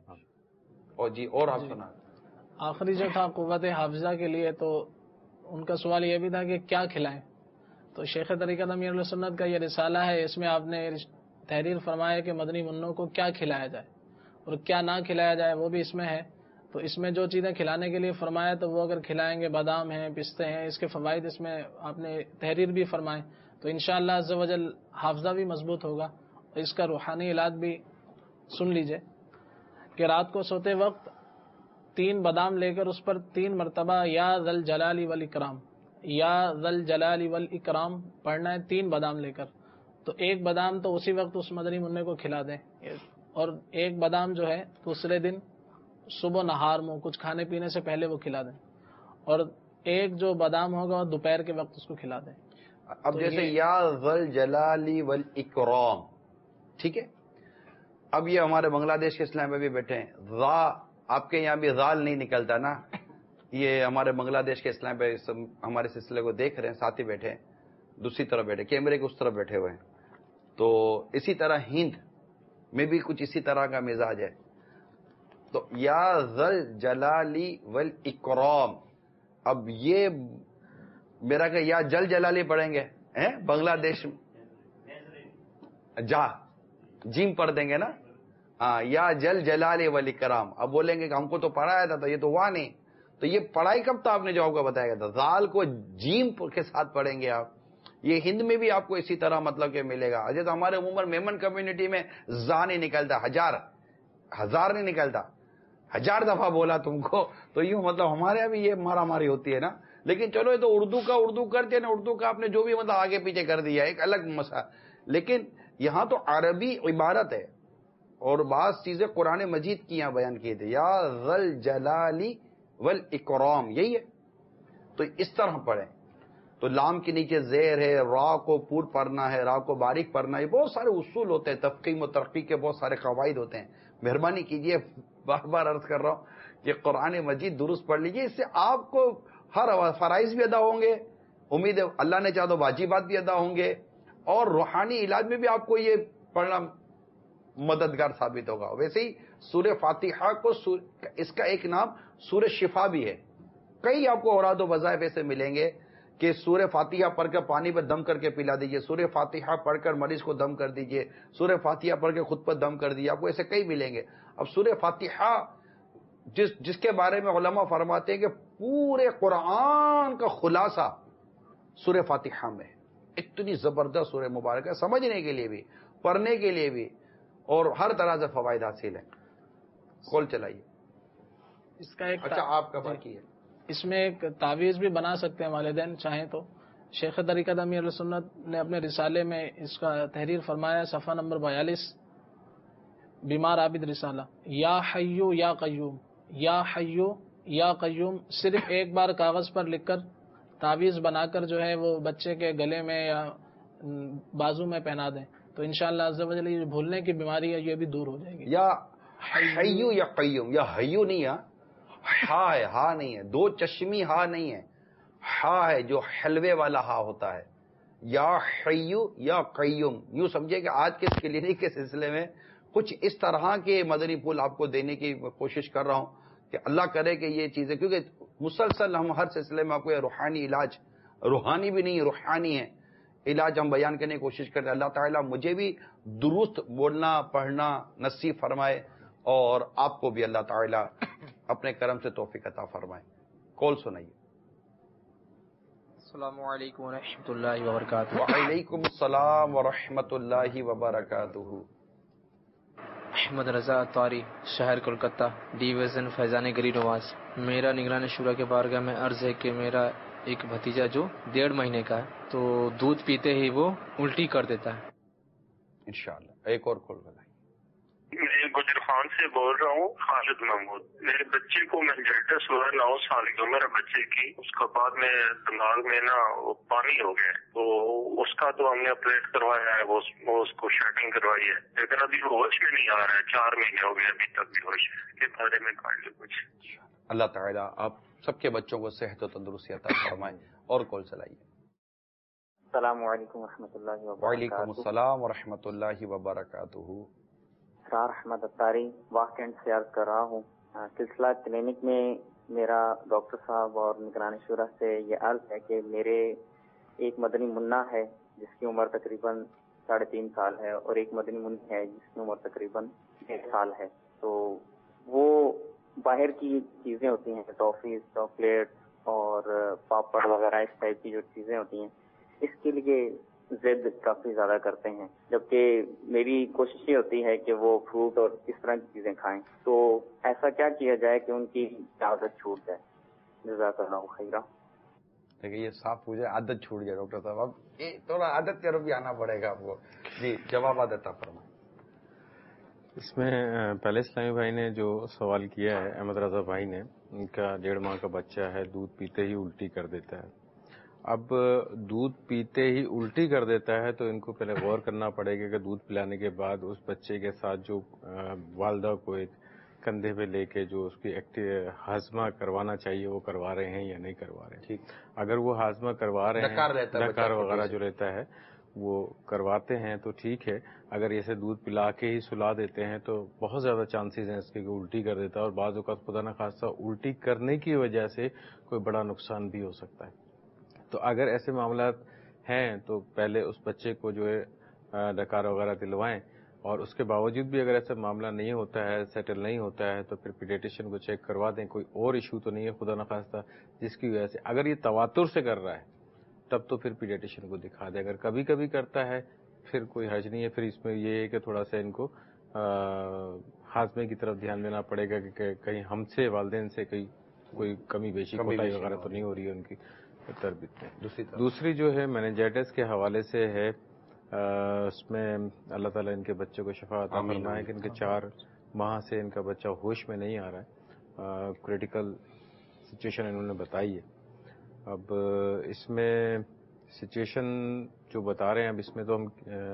اور جی اور آپ سنا. آخری جو تھا قوت حافظہ کے لیے، تو ان کا سوال یہ بھی تھا کہ کیا کھلائیں. تو شیخ طریقت امیر السنت کا یہ رسالہ ہے، اس میں آپ نے تحریر فرمایا کہ مدنی منوں کو کیا کھلایا جائے اور کیا نہ کھلایا جائے، وہ بھی اس میں ہے. تو اس میں جو چیزیں کھلانے کے لیے فرمایا تو وہ اگر کھلائیں گے، بادام ہیں، پستے ہیں، اس کے فوائد اس میں آپ نے تحریر بھی فرمائے، تو انشاءاللہ عز و جل حافظہ بھی مضبوط ہوگا. اور اس کا روحانی علاج بھی سن لیجئے کہ رات کو سوتے وقت 3 بادام لے کر اس پر 3 مرتبہ یا ذل جلالی والاکرام، یا ذل جلالی والاکرام پڑھنا ہے 3 بادام لے کر. تو 1 بادام تو اسی وقت اس مدنی منع کو کھلا دیں، اور 1 بادام جو ہے دوسرے دن صبح نہار میں کچھ کھانے پینے سے پہلے وہ کھلا دیں، اور 1 جو بادام ہوگا وہ دوپہر کے وقت اس کو کھلا دیں. اب جیسے یا ذل جلالی والاکرام، ٹھیک ہے. اب یہ ہمارے بنگلہ دیش کے اسلام میں بھی بیٹھے ہیں، ذا آپ کے یہاں بھی ذال نہیں نکلتا نا، یہ ہمارے بنگلہ دیش کے اسلام پہ ہمارے سلسلے کو دیکھ رہے ہیں، ساتھی بیٹھے ہیں، دوسری طرف بیٹھے، کیمرے کے اس طرف بیٹھے ہوئے ہیں. تو اسی طرح ہند میں بھی کچھ اسی طرح کا مزاج ہے. تو یا ذل جلالی والاکرام، اب یہ میرا کہ یا جل جلالی پڑھیں گے بنگلہ دیش جا جیم پڑھ دیں گے نا، ہاں یا جل جلالی والاکرام. اب بولیں گے کہ ہم کو تو پڑھایا تھا تو یہ تو ہوا نہیں. تو یہ پڑھائی کب تھا آپ نے جو آپ کو بتایا گیا تھا؟ زال کو جیم کے ساتھ پڑھیں گے آپ. یہ ہند میں بھی آپ کو اسی طرح مطلب کہ ملے گا. جیسے ہمارے عموماً میمن کمیونٹی میں زا نہیں نکلتا، ہزار نہیں نکلتا، 1000 دفعہ بولا تم کو، تو یوں مطلب ہمارے یہاں بھی یہ مارا ماری ہوتی ہے نا. لیکن چلو یہ تو اردو کرتے نا، اردو کا آپ نے جو بھی مطلب آگے پیچھے کر دیا ایک الگ مسئلہ. لیکن یہاں تو عربی عبارت ہے اور بعض چیزیں قرآن مجید کی یہاں بیان کیے تھے، یا ذل جلالی والاکرام، یہی ہے. تو اس طرح پڑھیں. تو لام کے نیچے زیر ہے، را کو پور پڑھنا ہے، را کو باریک پڑھنا ہے. یہ بہت سارے اصول ہوتے ہیں، تفخیم و ترقی کے بہت سارے قواعد ہوتے ہیں. مہربانی کیجئے، بار بار عرض کر رہا ہوں کہ قرآن مجید درست پڑھ لیجئے، اس سے آپ کو ہر فرائض بھی ادا ہوں گے، امید ہے اللہ نے چاہا تو واجبات بھی ادا ہوں گے، اور روحانی علاج میں بھی آپ کو یہ پڑھنا مددگار ثابت ہوگا۔ ویسے ہی سورہ فاتحہ کو اس کا ایک نام سورہ شفا بھی ہے۔ کئی آپ کو اوراد و وظائف ایسے ملیں گے کہ سورہ فاتحہ پڑھ کر پانی پر دم کر کے پلا دیجئے، سورہ فاتحہ پڑھ کر مریض کو دم کر دیجئے، سورہ فاتحہ پڑھ کے خود پر دم کر دیجئے، آپ کو ایسے کئی ملیں گے۔ اب سورہ فاتحہ جس کے بارے میں علماء فرماتے ہیں کہ پورے قرآن کا خلاصہ سورہ فاتحہ میں، اتنی زبردست سورہ مبارکہ، سمجھنے کے لیے بھی، پڑھنے کے لیے بھی، اور ہر طرح سے فوائد حاصل ہیں۔ کال چلائیے۔ اس کا ایک اچھا آپ کا باقی ہے، اس میں ایک تعویذ بھی بنا سکتے ہیں والدین چاہیں تو۔ شیخ طریقت امیر اہل سنت نے اپنے رسالے میں اس کا تحریر فرمایا، صفحہ نمبر 42، بیمار عابد رسالہ، یا حیو یا قیوم، یا حیو یا قیوم، صرف ایک بار کاغذ پر لکھ کر تعویذ بنا کر جو ہے وہ بچے کے گلے میں یا بازو میں پہنا دیں تو انشاءاللہ عز و جل یہ بھولنے کی بیماری ہے یہ بھی دور ہو جائے گی۔ یا حیو یا قیوم، یا حیو نہیں ہے، ہا ہے، ہا نہیں ہے، دو چشمی ہا نہیں ہے، ہا ہے جو حلوے والا ہا ہوتا ہے، یا حیو یا قیوم۔ یوں سمجھے کہ آج کے کلینک کے سلسلے میں کچھ اس طرح کے مدنی پھول آپ کو دینے کی کوشش کر رہا ہوں کہ اللہ کرے کہ یہ چیزیں، کیونکہ مسلسل ہم ہر سلسلے میں آپ کو یہ روحانی علاج، روحانی بھی نہیں روحانی ہے علاج ہم بیان کرنے کی کوشش کرتے ہیں۔ اللہ تعالیٰ مجھے بھی درست بولنا پڑھنا نصیب فرمائے، اور آپ کو بھی اللہ تعالیٰ اپنے کرم سے توفیق عطا فرمائے۔ کال سنائیے۔ السلام علیکم ورحمۃ اللہ وبرکاتہ۔ وعلیکم السلام ورحمۃ اللہ وبرکاتہ۔ احمد رضا طاری، شہر کولکتہ، ڈیویژن فیضان گری نواز۔ میرا نگران شورا کے بارگاہ میں عرض ہے کہ میرا ایک بھتیجا جو 1.5 مہینے کا ہے تو دودھ پیتے ہی وہ الٹی کر دیتا ہے۔ انشاءاللہ ایک اور کال بتائیے۔ میں گجر خان سے بول رہا ہوں، خالد محمود۔ میرے بچے کو مینجائٹس ہوا 9 سال کی عمر بچے کی، اس کا بعد میں دماغ میں نا پانی ہو گیا، تو اس کا تو ہم نے آپریٹ کروایا ہے، وہ اس کو شیڈنگ کروائی ہے، لیکن ابھی ہوش میں نہیں آ رہا ہے، 4 مہینے ہو گئے ابھی تک بھی ہوش کے بارے میں کہا کچھ۔ اللہ تعالیٰ آپ سب کے بچوں کو صحت و تندرستی عطا فرمائے۔ اور کال چلائیے۔ السلام علیکم ورحمۃ اللہ وبرکاتہ۔ وعلیکم السلام ورحمۃ اللہ وبرکاتہ۔ سار احمد اتاری واقعہ سے عرض کر رہا ہوں، سلسلہ کلینک میں میرا ڈاکٹر صاحب اور نگران شورا سے یہ عرض ہے کہ میرے ایک مدنی منا ہے جس کی عمر تقریباً 3.5 سال ہے، اور ایک مدنی منی ہے جس کی عمر تقریباً 1 سال ہے، تو وہ باہر کی چیزیں ہوتی ہیں، ٹافیز، چاکلیٹ اور پاپڑ وغیرہ اس ٹائپ کی جو چیزیں ہوتی ہیں، اس کے لیے ضد کافی زیادہ کرتے ہیں، جبکہ میری کوشش یہ ہوتی ہے کہ وہ فروٹ اور اس طرح کی چیزیں کھائیں، تو ایسا کیا کیا جائے کہ ان کی عادت چھوٹ جائے؟ جزاک اللہ خیرہ۔ دیکھیے یہ صاف پوچھے عادت چھوٹ جائے ڈاکٹر صاحب، اب تھوڑا عادت کی طرف بھی آنا پڑے گا آپ کو۔ جی جواب عطا فرمائیں۔ اس میں پہلے اسلامی بھائی نے جو سوال کیا ہے، احمد رضا بھائی نے، ان کا 1.5 ماہ کا بچہ ہے، دودھ پیتے ہی الٹی کر دیتا ہے۔ اب دودھ پیتے ہی الٹی کر دیتا ہے تو ان کو پہلے غور کرنا پڑے گا کہ دودھ پلانے کے بعد اس بچے کے ساتھ جو والدہ کو ایک کندھے پہ لے کے جو اس کی ہاضمہ کروانا چاہیے وہ کروا رہے ہیں یا نہیں کروا رہے ہیں۔ اگر وہ ہاضمہ کروا رہے ہیں، ڈکار وغیرہ جو لیتا ہے وہ کرواتے ہیں تو ٹھیک ہے، اگر ایسے دودھ پلا کے ہی سلا دیتے ہیں تو بہت زیادہ چانسز ہیں اس کے کہ الٹی کر دیتا ہے، اور بعض اوقات خدا نہ خواستہ الٹی کرنے کی وجہ سے کوئی بڑا نقصان بھی ہو سکتا ہے۔ تو اگر ایسے معاملات ہیں تو پہلے اس بچے کو جو ہے ڈکار وغیرہ دلوائیں، اور اس کے باوجود بھی اگر ایسا معاملہ نہیں ہوتا ہے، سیٹل نہیں ہوتا ہے، تو پھر پیڈیٹیشین کو چیک کروا دیں، کوئی اور ایشو تو نہیں ہے خدا نخواستہ جس کی وجہ سے، اگر یہ تواتر سے کر رہا ہے تب تو پھر پیڈیٹیشین کو دکھا دیں، اگر کبھی کبھی کرتا ہے پھر کوئی حرج نہیں ہے، پھر اس میں یہ ہے کہ تھوڑا سا ان کو ہاضمے کی طرف دھیان دینا پڑے گا کہ کہیں ہم سے والدین سے کوئی کمی بیشی کوتاہی وغیرہ تو نہیں ہو رہی ہے ان کی تربیت میں۔ دوسری جو ہے میننجائٹس کے حوالے سے ہے، اس میں اللہ تعالیٰ ان کے بچے کو شفا عطا فرمائے کہ ان کے 4 ماہ سے ان کا بچہ ہوش میں نہیں آ رہا ہے، کریٹیکل سچویشن انہوں نے بتائی ہے۔ اب اس میں سچویشن جو بتا رہے ہیں، اب اس میں تو ہم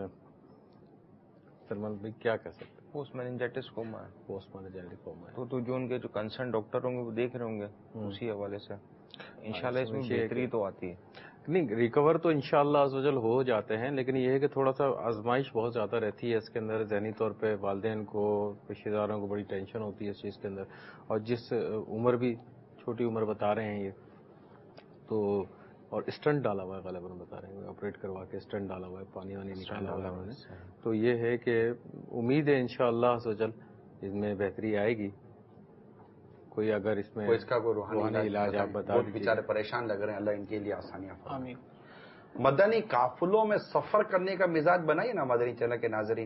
سلمان بھائی کیا کہہ سکتے ہیں؟ پوسٹ میننجائٹس کوما ہے، پوسٹ میننجائٹس کوما ہے، تو جو ان کے جو کنسرن ڈاکٹر ہوں گے وہ دیکھ رہے ہوں گے اسی حوالے سے انشاءاللہ اس میں بہتری تو آتی ہے۔ نہیں ریکور تو انشاءاللہ عزوجل ہو جاتے ہیں، لیکن یہ ہے کہ تھوڑا سا آزمائش بہت زیادہ رہتی ہے اس کے اندر، ذہنی طور پہ والدین کو، رشتہ داروں کو بڑی ٹینشن ہوتی ہے اس چیز کے اندر، اور جس عمر بھی چھوٹی عمر بتا رہے ہیں یہ تو، اور اسٹنٹ ڈالا ہوا ہے غالباً بتا رہے ہیں، آپریٹ کروا کے اسٹنٹ ڈالا ہوا ہے، پانی وانی نکالا ہوا ہے انہوں نے، تو یہ ہے کہ امید ہے انشاءاللہ عزوجل اس میں بہتری آئے گی. کوئی اگر اس میں اس کا کوئی روحانی علاج آپ بتا دیجیے. بیچارے پریشان لگ رہے ہیں، اللہ ان کے لیے آسانیاں فرمائے. مدنی قافلوں میں سفر کرنے کا مزاج بنائیے نا مدنی چینل کے ناظرین،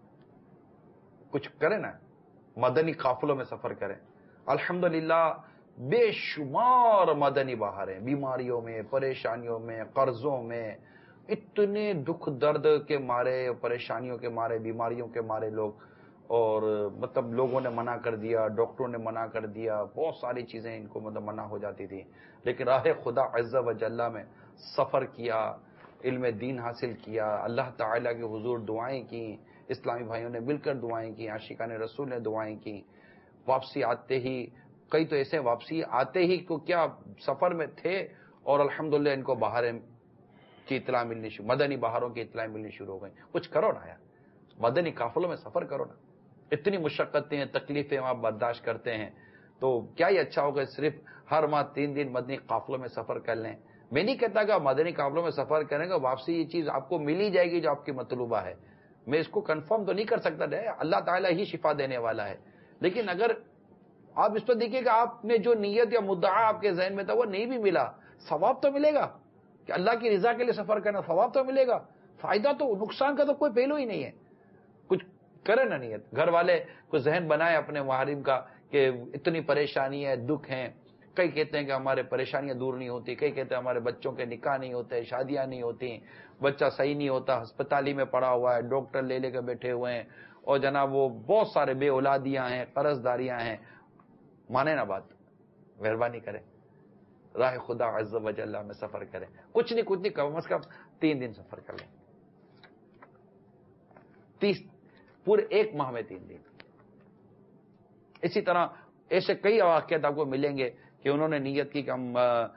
کچھ کریں نا، مدنی قافلوں میں سفر کریں. الحمدللہ بے شمار مدنی باہر ہیں، بیماریوں میں، پریشانیوں میں، قرضوں میں، اتنے دکھ درد کے مارے، پریشانیوں کے مارے، بیماریوں کے مارے لوگ، اور مطلب لوگوں نے منع کر دیا، ڈاکٹروں نے منع کر دیا، بہت ساری چیزیں ان کو مطلب منع ہو جاتی تھی، لیکن راہ خدا عز و جل میں سفر کیا، علم دین حاصل کیا، اللہ تعالیٰ کے حضور دعائیں کی، اسلامی بھائیوں نے مل کر دعائیں کی، عاشقان رسول نے دعائیں کی. واپسی آتے ہی کئی تو ایسے واپسی آتے ہی کو کیا سفر میں تھے اور الحمدللہ ان کو باہر کی اطلاع ملنی شروع، مدنی باہروں کی اطلاع ملنی شروع ہو گئی. کچھ کرو نا یار، مدنی قافلوں میں سفر کرو نا. اتنی مشقتیں ہیں، تکلیفیں آپ برداشت کرتے ہیں، تو کیا یہ اچھا ہوگا صرف ہر ماہ 3 دن مدنی قافلوں میں سفر کر لیں. میں نہیں کہتا کہ آپ مدنی قافلوں میں سفر کریں گے واپسی یہ چیز آپ کو مل ہی جائے گی جو آپ کی مطلوبہ ہے، میں اس کو کنفرم تو نہیں کر سکتا، اللہ تعالیٰ ہی شفا دینے والا ہے. لیکن اگر آپ اس پہ دیکھیے کہ آپ نے جو نیت یا مدعا آپ کے ذہن میں تھا وہ نہیں بھی ملا، ثواب تو ملے گا کہ اللہ کی رضا کے لیے سفر کرنا، ثواب تو ملے گا، فائدہ تو، نقصان کا تو کوئی پہلو ہی نہیں ہے. کچھ کرے نا نیت، گھر والے کو ذہن بنائے اپنے محرم کا کہ اتنی پریشانی ہے، دکھ ہیں. کئی کہتے ہیں کہ ہمارے پریشانیاں دور نہیں ہوتی، کئی کہتے ہیں ہمارے بچوں کے نکاح نہیں ہوتے، شادیاں نہیں ہوتی، بچہ صحیح نہیں ہوتا، ہسپتالی میں پڑا ہوا ہے، ڈاکٹر لے کے بیٹھے ہوئے ہیں، اور جناب وہ بہت سارے بے اولادیاں ہیں، قرض داریاں ہیں. مانے نا بات، مہربانی کریں، راہ خدا عز و جل میں سفر کریں. کچھ نہیں کم از کم 3 دن سفر کر لیں، 30 پورے 1 ماہ میں 3 دن. اسی طرح ایسے کئی واقعات آپ کو ملیں گے کہ انہوں نے نیت کی کہ ہم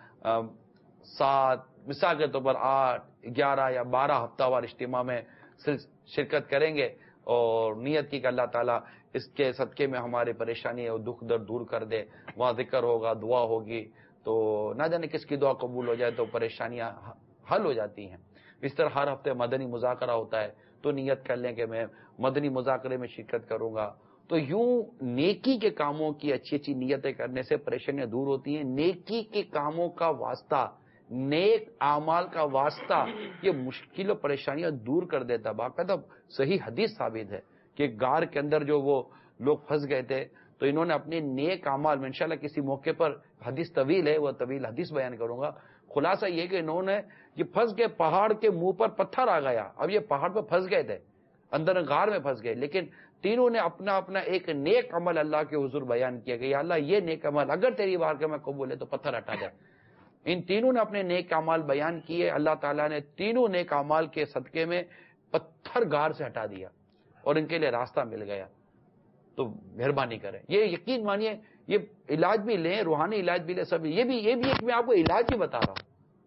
7 مثال کے طور پر 8 11 یا 12 ہفتہ وار اجتماع میں شرکت کریں گے، اور نیت کی کہ اللہ تعالیٰ اس کے صدقے میں ہماری پریشانی اور دکھ درد دور کر دے. وہاں ذکر ہوگا، دعا ہوگی، تو نہ جانے کس کی دعا قبول ہو جائے تو پریشانیاں حل ہو جاتی ہیں. اس طرح ہر ہفتے مدنی مذاکرہ ہوتا ہے، تو نیت کر لیں کہ میں مدنی مذاکرے میں شرکت کروں گا. تو یوں نیکی کے کاموں کی اچھی اچھی نیتیں کرنے سے پریشانیاں دور ہوتی ہیں. نیکی کے کاموں کا واسطہ، نیک اعمال کا واسطہ یہ مشکل و پریشانیاں دور کر دیتا. باقاعدہ صحیح حدیث ثابت ہے کہ غار کے اندر جو وہ لوگ پھنس گئے تھے، تو انہوں نے اپنے نیک اعمال میں، انشاءاللہ کسی موقع پر، حدیث طویل ہے، وہ طویل حدیث بیان کروں گا. خلاصہ یہ کہ انہوں نے یہ پھنس گئے، پہاڑ کے منہ پر پتھر آ گیا، اب یہ پہاڑ پہ پھنس گئے تھے، اندر غار میں پھنس گئے، لیکن تینوں نے اپنا اپنا ایک نیک عمل اللہ کے حضور بیان کیا کہ یا اللہ یہ نیک عمل اگر تیری بارگاہ میں قبول ہے تو پتھر ہٹا جائے. ان تینوں نے اپنے نیک اعمال بیان کیے، اللہ تعالیٰ نے تینوں نیک اعمال کے صدقے میں پتھر غار سے ہٹا دیا اور ان کے لیے راستہ مل گیا. تو مہربانی کریں، یہ یقین مانیے، یہ علاج بھی لیں، روحانی علاج بھی لیں، سب یہ بھی ایک میں آپ کو علاج بھی بتا رہا ہوں.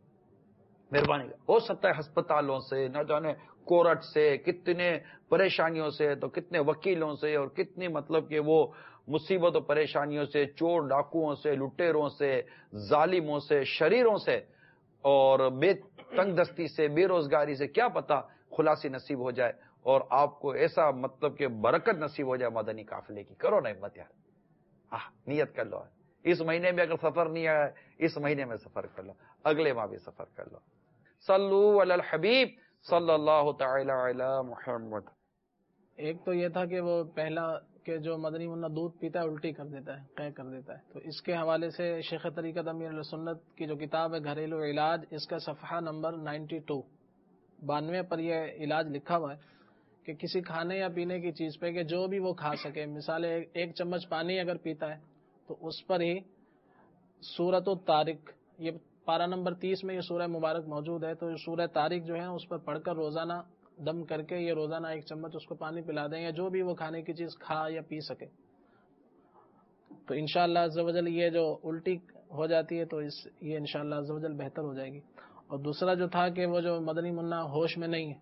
مہربانی کریں. ہو سکتا ہے ہسپتالوں سے، نہ جانے کورٹ سے، کتنے پریشانیوں سے، تو کتنے وکیلوں سے، اور کتنی مطلب کہ وہ مصیبت و پریشانیوں سے، چور ڈاکوؤں سے، لٹیروں سے، ظالموں سے، شریروں سے، اور بے تنگ دستی سے، بے روزگاری سے، کیا پتا خلاصی نصیب ہو جائے اور آپ کو ایسا مطلب کہ برکت نصیب ہو جائے مدنی قافلے کی. کرو نا ہمت یار، نیت کر لو. اس مہینے میں اگر سفر نہیں آیا، اس مہینے میں سفر کر لو، اگلے ماہ بھی سفر کر لو. صلو علی الحبیب صلی اللہ تعالی علی محمد. ایک تو یہ تھا کہ وہ پہلا کہ جو مدنی منا دودھ پیتا ہے الٹی کر دیتا ہے، قے کر دیتا ہے، تو اس کے حوالے سے شیخ طریقت امیر سنت کی جو کتاب ہے گھریلو علاج، اس کا صفحہ نمبر 92 پر یہ علاج لکھا ہوا ہے کہ کسی کھانے یا پینے کی چیز پہ کہ جو بھی وہ کھا سکے، مثال 1 چمچ پانی اگر پیتا ہے تو اس پر ہی سورۃ الطارق، یہ پارہ نمبر 30 میں یہ سورہ مبارک موجود ہے، تو سورہ طارق جو ہے اس پر پڑھ کر روزانہ دم کر کے یہ روزانہ 1 چمچ اس کو پانی پلا دیں، یا جو بھی وہ کھانے کی چیز کھا یا پی سکے، تو انشاءاللہ عز و جل یہ جو الٹی ہو جاتی ہے تو یہ انشاءاللہ عز و جل بہتر ہو جائے گی. اور دوسرا جو تھا کہ وہ جو مدنی منا ہوش میں نہیں ہے،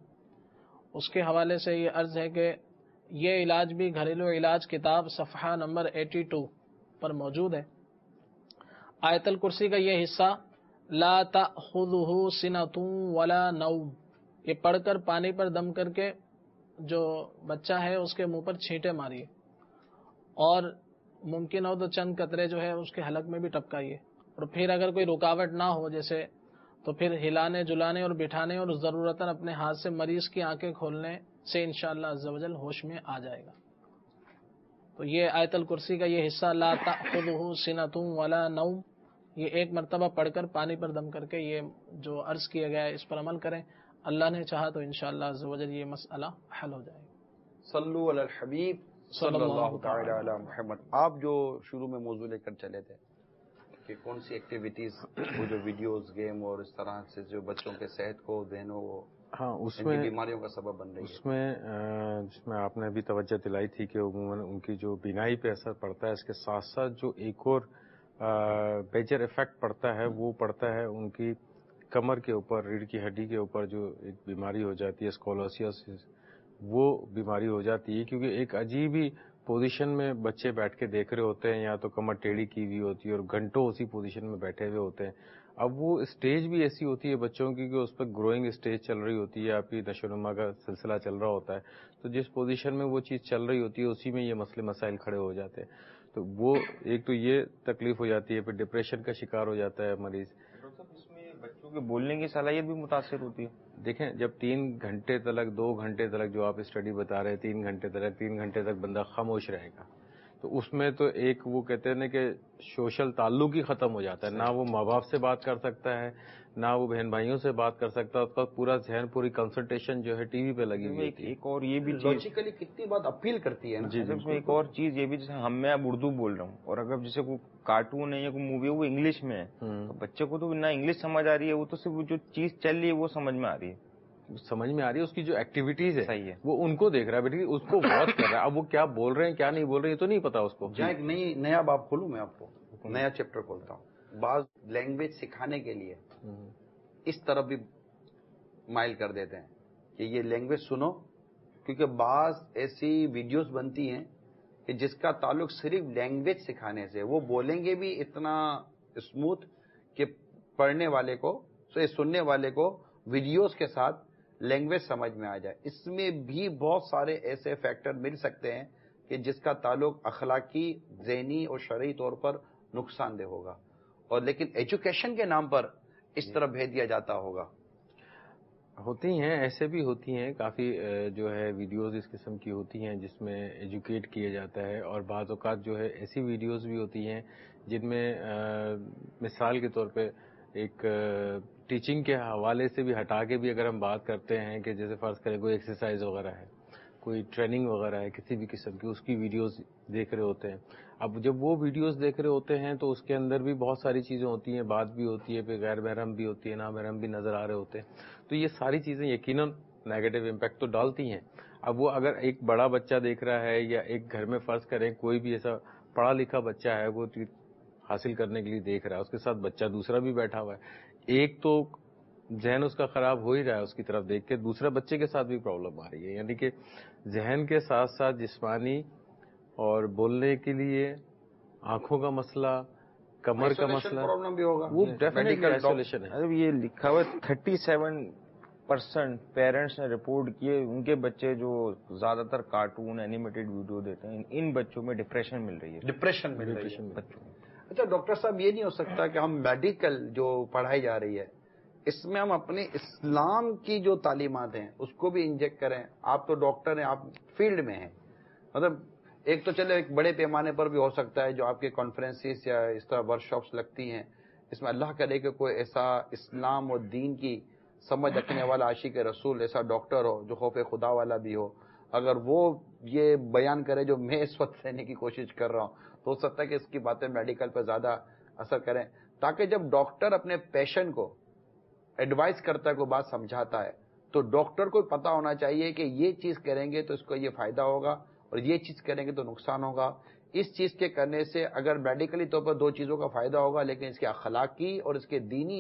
اس کے حوالے سے یہ عرض ہے کہ یہ علاج بھی گھریلو علاج کتاب صفحہ نمبر 82 پر موجود ہے۔ آیت الکرسی کا یہ حصہ لا تأخذہ سنۃ ولا نوم، یہ پڑھ کر پانی پر دم کر کے جو بچہ ہے اس کے منہ پر چھینٹے ماریے، اور ممکن ہو تو چند قطرے جو ہے اس کے حلق میں بھی ٹپکائیے، اور پھر اگر کوئی رکاوٹ نہ ہو جیسے تو پھر ہلانے جلانے اور بٹھانے اور ضرورتاً اپنے ہاتھ سے مریض کی آنکھیں کھولنے سے انشاءاللہ عز و جل ہوش میں آ جائے گا۔ تو یہ آیت الکرسی کا یہ حصہ لا تأخذہ سنۃ ولا نوم، یہ ایک مرتبہ پڑھ کر پانی پر دم کر کے یہ جو عرض کیا گیا ہے اس پر عمل کریں، اللہ نے چاہا تو انشاءاللہ عز و جل یہ مسئلہ حل ہو جائے گا۔ صلو علی الحبیب صلی اللہ تعالی علی محمد۔ آپ جو شروع میں موضوع لے کر چلے تھے کہ کون سی ایکٹیویٹیز وہ جو ویڈیوز گیم اور اس طرح سے جو بچوں کے صحت کو ذہنوں کو اس میں بیماریوں کا سبب بن رہی ہے، جس میں آپ نے بھی توجہ دلائی تھی کہ عموماً ان کی جو بینائی پہ اثر پڑتا ہے، اس کے ساتھ ساتھ جو ایک اور میجر افیکٹ پڑتا ہے وہ پڑتا ہے ان کی کمر کے اوپر، ریڑھ کی ہڈی کے اوپر جو ایک بیماری ہو جاتی ہے اسکولوسیس، وہ بیماری ہو جاتی ہے کیونکہ ایک عجیب ہی پوزیشن میں بچے بیٹھ کے دیکھ رہے ہوتے ہیں، یا تو کمر ٹیڑھی کی ہوئی ہوتی ہے اور گھنٹوں اسی پوزیشن میں بیٹھے ہوئے ہوتے ہیں۔ اب وہ اسٹیج بھی ایسی ہوتی ہے بچوں کی کہ اس پہ گروئنگ اسٹیج چل رہی ہوتی ہے، آپ کی نشو و نما کا سلسلہ چل رہا ہوتا ہے، تو جس پوزیشن میں وہ چیز چل رہی ہوتی ہے اسی میں یہ مسئلے مسائل کھڑے ہو جاتے ہیں۔ تو وہ ایک تو یہ تکلیف ہو جاتی ہے، پھر ڈپریشن کا شکار ہو جاتا ہے مریض۔ اس میں بچوں کے بولنے کی صلاحیت بھی متاثر ہوتی ہے۔ دیکھیں جب 3 گھنٹے تلک 2 گھنٹے تلک جو آپ اسٹڈی بتا رہے ہیں 3 گھنٹے تک بندہ خاموش رہے گا، تو اس میں تو ایک وہ کہتے ہیں نا کہ سوشل تعلق ہی ختم ہو جاتا ہے، نہ وہ ماں باپ سے بات کر سکتا ہے، نہ وہ بہن بھائیوں سے بات کر سکتا ہے، اس کا پورا ذہن پوری کنسنٹریشن جو ہے ٹی وی پہ لگی ہوئی ہے۔ ایک اور یہ بھی لاجیکلی کتنی بات اپیل کرتی ہے نا۔ جی اس میں ایک اور چیز یہ بھی، جیسے میں اب اردو بول رہا ہوں اور اگر جیسے کوئی کارٹون ہے یا کوئی مووی ہے وہ انگلش میں ہے، تو بچے کو تو نہ انگلش سمجھ آ رہی ہے، وہ تو صرف جو چیز چل رہی ہے وہ سمجھ میں آ رہی ہے، اس کی جو ایکٹیویٹیز ہے صحیح ہے، وہ ان کو دیکھ رہا ہے، بیٹی اس کو واچ کر رہا ہے، اب وہ کیا بول رہے ہیں کیا نہیں بول رہے ہیں یہ تو نہیں پتا اس کو۔ ایک نیا باب کھولوں میں آپ کو، نیا چیپٹر کھولتا ہوں۔ بعض لینگویج سکھانے کے لیے اس طرف بھی مائل کر دیتے ہیں کہ یہ لینگویج سنو، کیونکہ بعض ایسی ویڈیوز بنتی ہیں کہ جس کا تعلق صرف لینگویج سکھانے سے، وہ بولیں گے بھی اتنا اسموتھ کہ پڑھنے والے کو، سننے والے کو ویڈیوز کے ساتھ لینگویج سمجھ میں آ جائے۔ اس میں بھی بہت سارے ایسے فیکٹر مل سکتے ہیں کہ جس کا تعلق اخلاقی، ذہنی اور شرعی طور پر نقصان دہ ہوگا، اور لیکن ایجوکیشن کے نام پر اس طرح بھیج دیا جاتا ہوگا۔ ہوتی ہیں، ایسے بھی ہوتی ہیں کافی جو ہے ویڈیوز اس قسم کی ہوتی ہیں جس میں ایجوکیٹ کیا جاتا ہے، اور بعض اوقات جو ہے ایسی ویڈیوز بھی ہوتی ہیں جن میں مثال کے طور پہ ایک ٹیچنگ کے حوالے سے بھی ہٹا کے بھی اگر ہم بات کرتے ہیں کہ جیسے فرض کریں کوئی ایکسرسائز وغیرہ ہے، کوئی ٹریننگ وغیرہ ہے کسی بھی قسم کی، اس کی ویڈیوز دیکھ رہے ہوتے ہیں۔ اب جب وہ ویڈیوز دیکھ رہے ہوتے ہیں تو اس کے اندر بھی بہت ساری چیزیں ہوتی ہیں، بات بھی ہوتی ہے، پھر غیر محرم بھی ہوتی ہے، نامحرم بھی نظر آ رہے ہوتے ہیں، تو یہ ساری چیزیں یقیناً نیگیٹو امپیکٹ تو ڈالتی ہیں۔ اب وہ اگر ایک بڑا بچہ دیکھ رہا ہے یا ایک گھر میں فرض کریں کوئی بھی ایسا پڑھا لکھا بچہ ہے وہ حاصل کرنے کے لیے دیکھ رہا ہے، اس کے ساتھ بچہ دوسرا بھی بیٹھا ہوا ہے، ایک تو ذہن اس کا خراب ہو ہی رہا ہے اس کی طرف دیکھ کے، دوسرے بچے کے ساتھ بھی پرابلم آ رہی ہے، یعنی کہ ذہن کے ساتھ ساتھ جسمانی اور بولنے کے لیے آنکھوں کا مسئلہ، کمر کا مسئلہ، پرابلم بھی ہوگا، وہ ڈیفینیٹلی آئسولیشن ہے۔ اب یہ لکھا ہوا 37% پیرنٹس نے رپورٹ کیے ان کے بچے جو زیادہ تر کارٹون اینیمیٹڈ ویڈیو دیتے ہیں، ان بچوں میں ڈپریشن مل رہی ہے، ڈپریشن مل رہی ہے بچوں میں۔ اچھا ڈاکٹر صاحب، یہ نہیں ہو سکتا کہ ہم میڈیکل جو پڑھائی جا رہی ہے اس میں ہم اپنے اسلام کی جو تعلیمات ہیں اس کو بھی انجیکٹ کریں؟ آپ تو ڈاکٹر ہیں، آپ فیلڈ میں ہیں، مطلب ایک تو چلے ایک بڑے پیمانے پر بھی ہو سکتا ہے جو آپ کے کانفرنسز یا اس طرح ورک شاپس لگتی ہیں، اس میں اللہ کرے کہ کوئی ایسا اسلام اور دین کی سمجھ رکھنے والا عاشق رسول ایسا ڈاکٹر ہو جو خوف خدا والا بھی ہو، اگر وہ یہ بیان کرے جو میں اس وقت لینے کی کوشش کر رہا ہوں تو ہو سکتا ہے کہ اس کی باتیں میڈیکل پہ زیادہ اثر کریں، تاکہ جب ڈاکٹر اپنے پیشنٹ کو ایڈوائز کرتا ہے، کوئی بات سمجھاتا ہے، تو ڈاکٹر کو پتا ہونا چاہیے کہ یہ چیز کریں گے تو اس کو یہ فائدہ ہوگا اور یہ چیز کریں گے تو نقصان ہوگا۔ اس چیز کے کرنے سے اگر میڈیکلی طور پر 2 چیزوں کا فائدہ ہوگا، لیکن اس کے اخلاقی اور اس کے دینی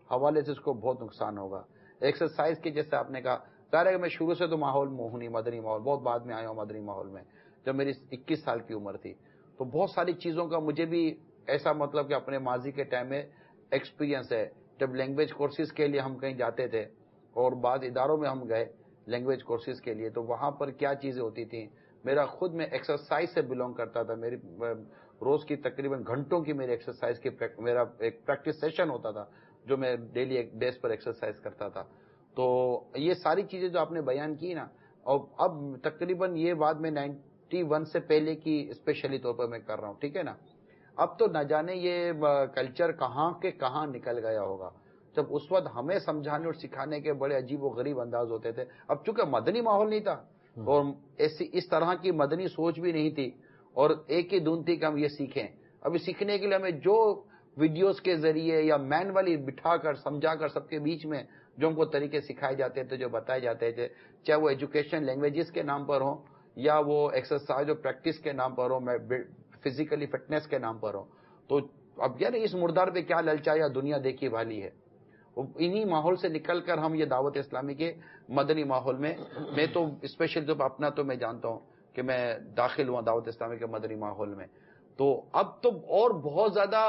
حوالے سے اس کو بہت نقصان ہوگا. ایکسرسائز کی جیسے آپ نے کہا، ظاہر ہے کہ میں شروع سے تو ماحول موہنی مدنی ماحول بہت بعد میں آیا ہوں مدنی ماحول میں. جب میری 21 سال کی عمر تھی تو بہت ساری چیزوں کا مجھے بھی ایسا مطلب کہ اپنے ماضی کے ٹائم میں ایکسپیرینس ہے. جب لینگویج کورسز کے لیے ہم کہیں جاتے تھے اور بعض اداروں میں ہم گئے لینگویج کورسز کے لیے، تو وہاں پر کیا چیزیں ہوتی تھیں. میرا خود میں ایکسرسائز سے بلونگ کرتا تھا. میری روز کی تقریباً گھنٹوں کی میری ایکسرسائز کی میرا ایک پریکٹس سیشن ہوتا تھا جو میں ڈیلی ایک بیس پر ایکسرسائز کرتا تھا. تو یہ ساری چیزیں جو آپ نے بیان کی نا، اور اب تقریباً یہ بات میں 91 سے پہلے کی اسپیشلی طور پر میں کر رہا ہوں، ٹھیک ہے نا. اب تو نہ جانے یہ کلچر کہاں کے کہاں نکل گیا ہوگا. جب اس وقت ہمیں سمجھانے اور سکھانے کے بڑے عجیب و غریب انداز ہوتے تھے. اب چونکہ مدنی ماحول نہیں تھا اور اس طرح کی مدنی سوچ بھی نہیں تھی اور ایک ہی دھن تھی کہ ہم یہ سیکھیں. ابھی سیکھنے کے لیے ہمیں جو ویڈیوز کے ذریعے یا مینولی بٹھا کر سمجھا کر سب کے بیچ میں جو ہم کو طریقے سکھائے جاتے تھے، جو بتائے جاتے تھے، چاہے وہ ایجوکیشن لینگویجز کے نام پر ہوں یا وہ ایکسرسائز اور پریکٹس کے نام پر ہوں، فزیکلی فٹنس کے نام پر ہوں. تو اب یار اس مردار پہ کیا للچایا دنیا دیکھی بھالی ہے. انہی ماحول سے نکل کر ہم یہ دعوت اسلامی کے مدنی ماحول میں تو اسپیشل جب اپنا تو میں جانتا ہوں کہ میں داخل ہوا دعوت اسلامی کے مدنی ماحول میں، تو اب تو اور بہت زیادہ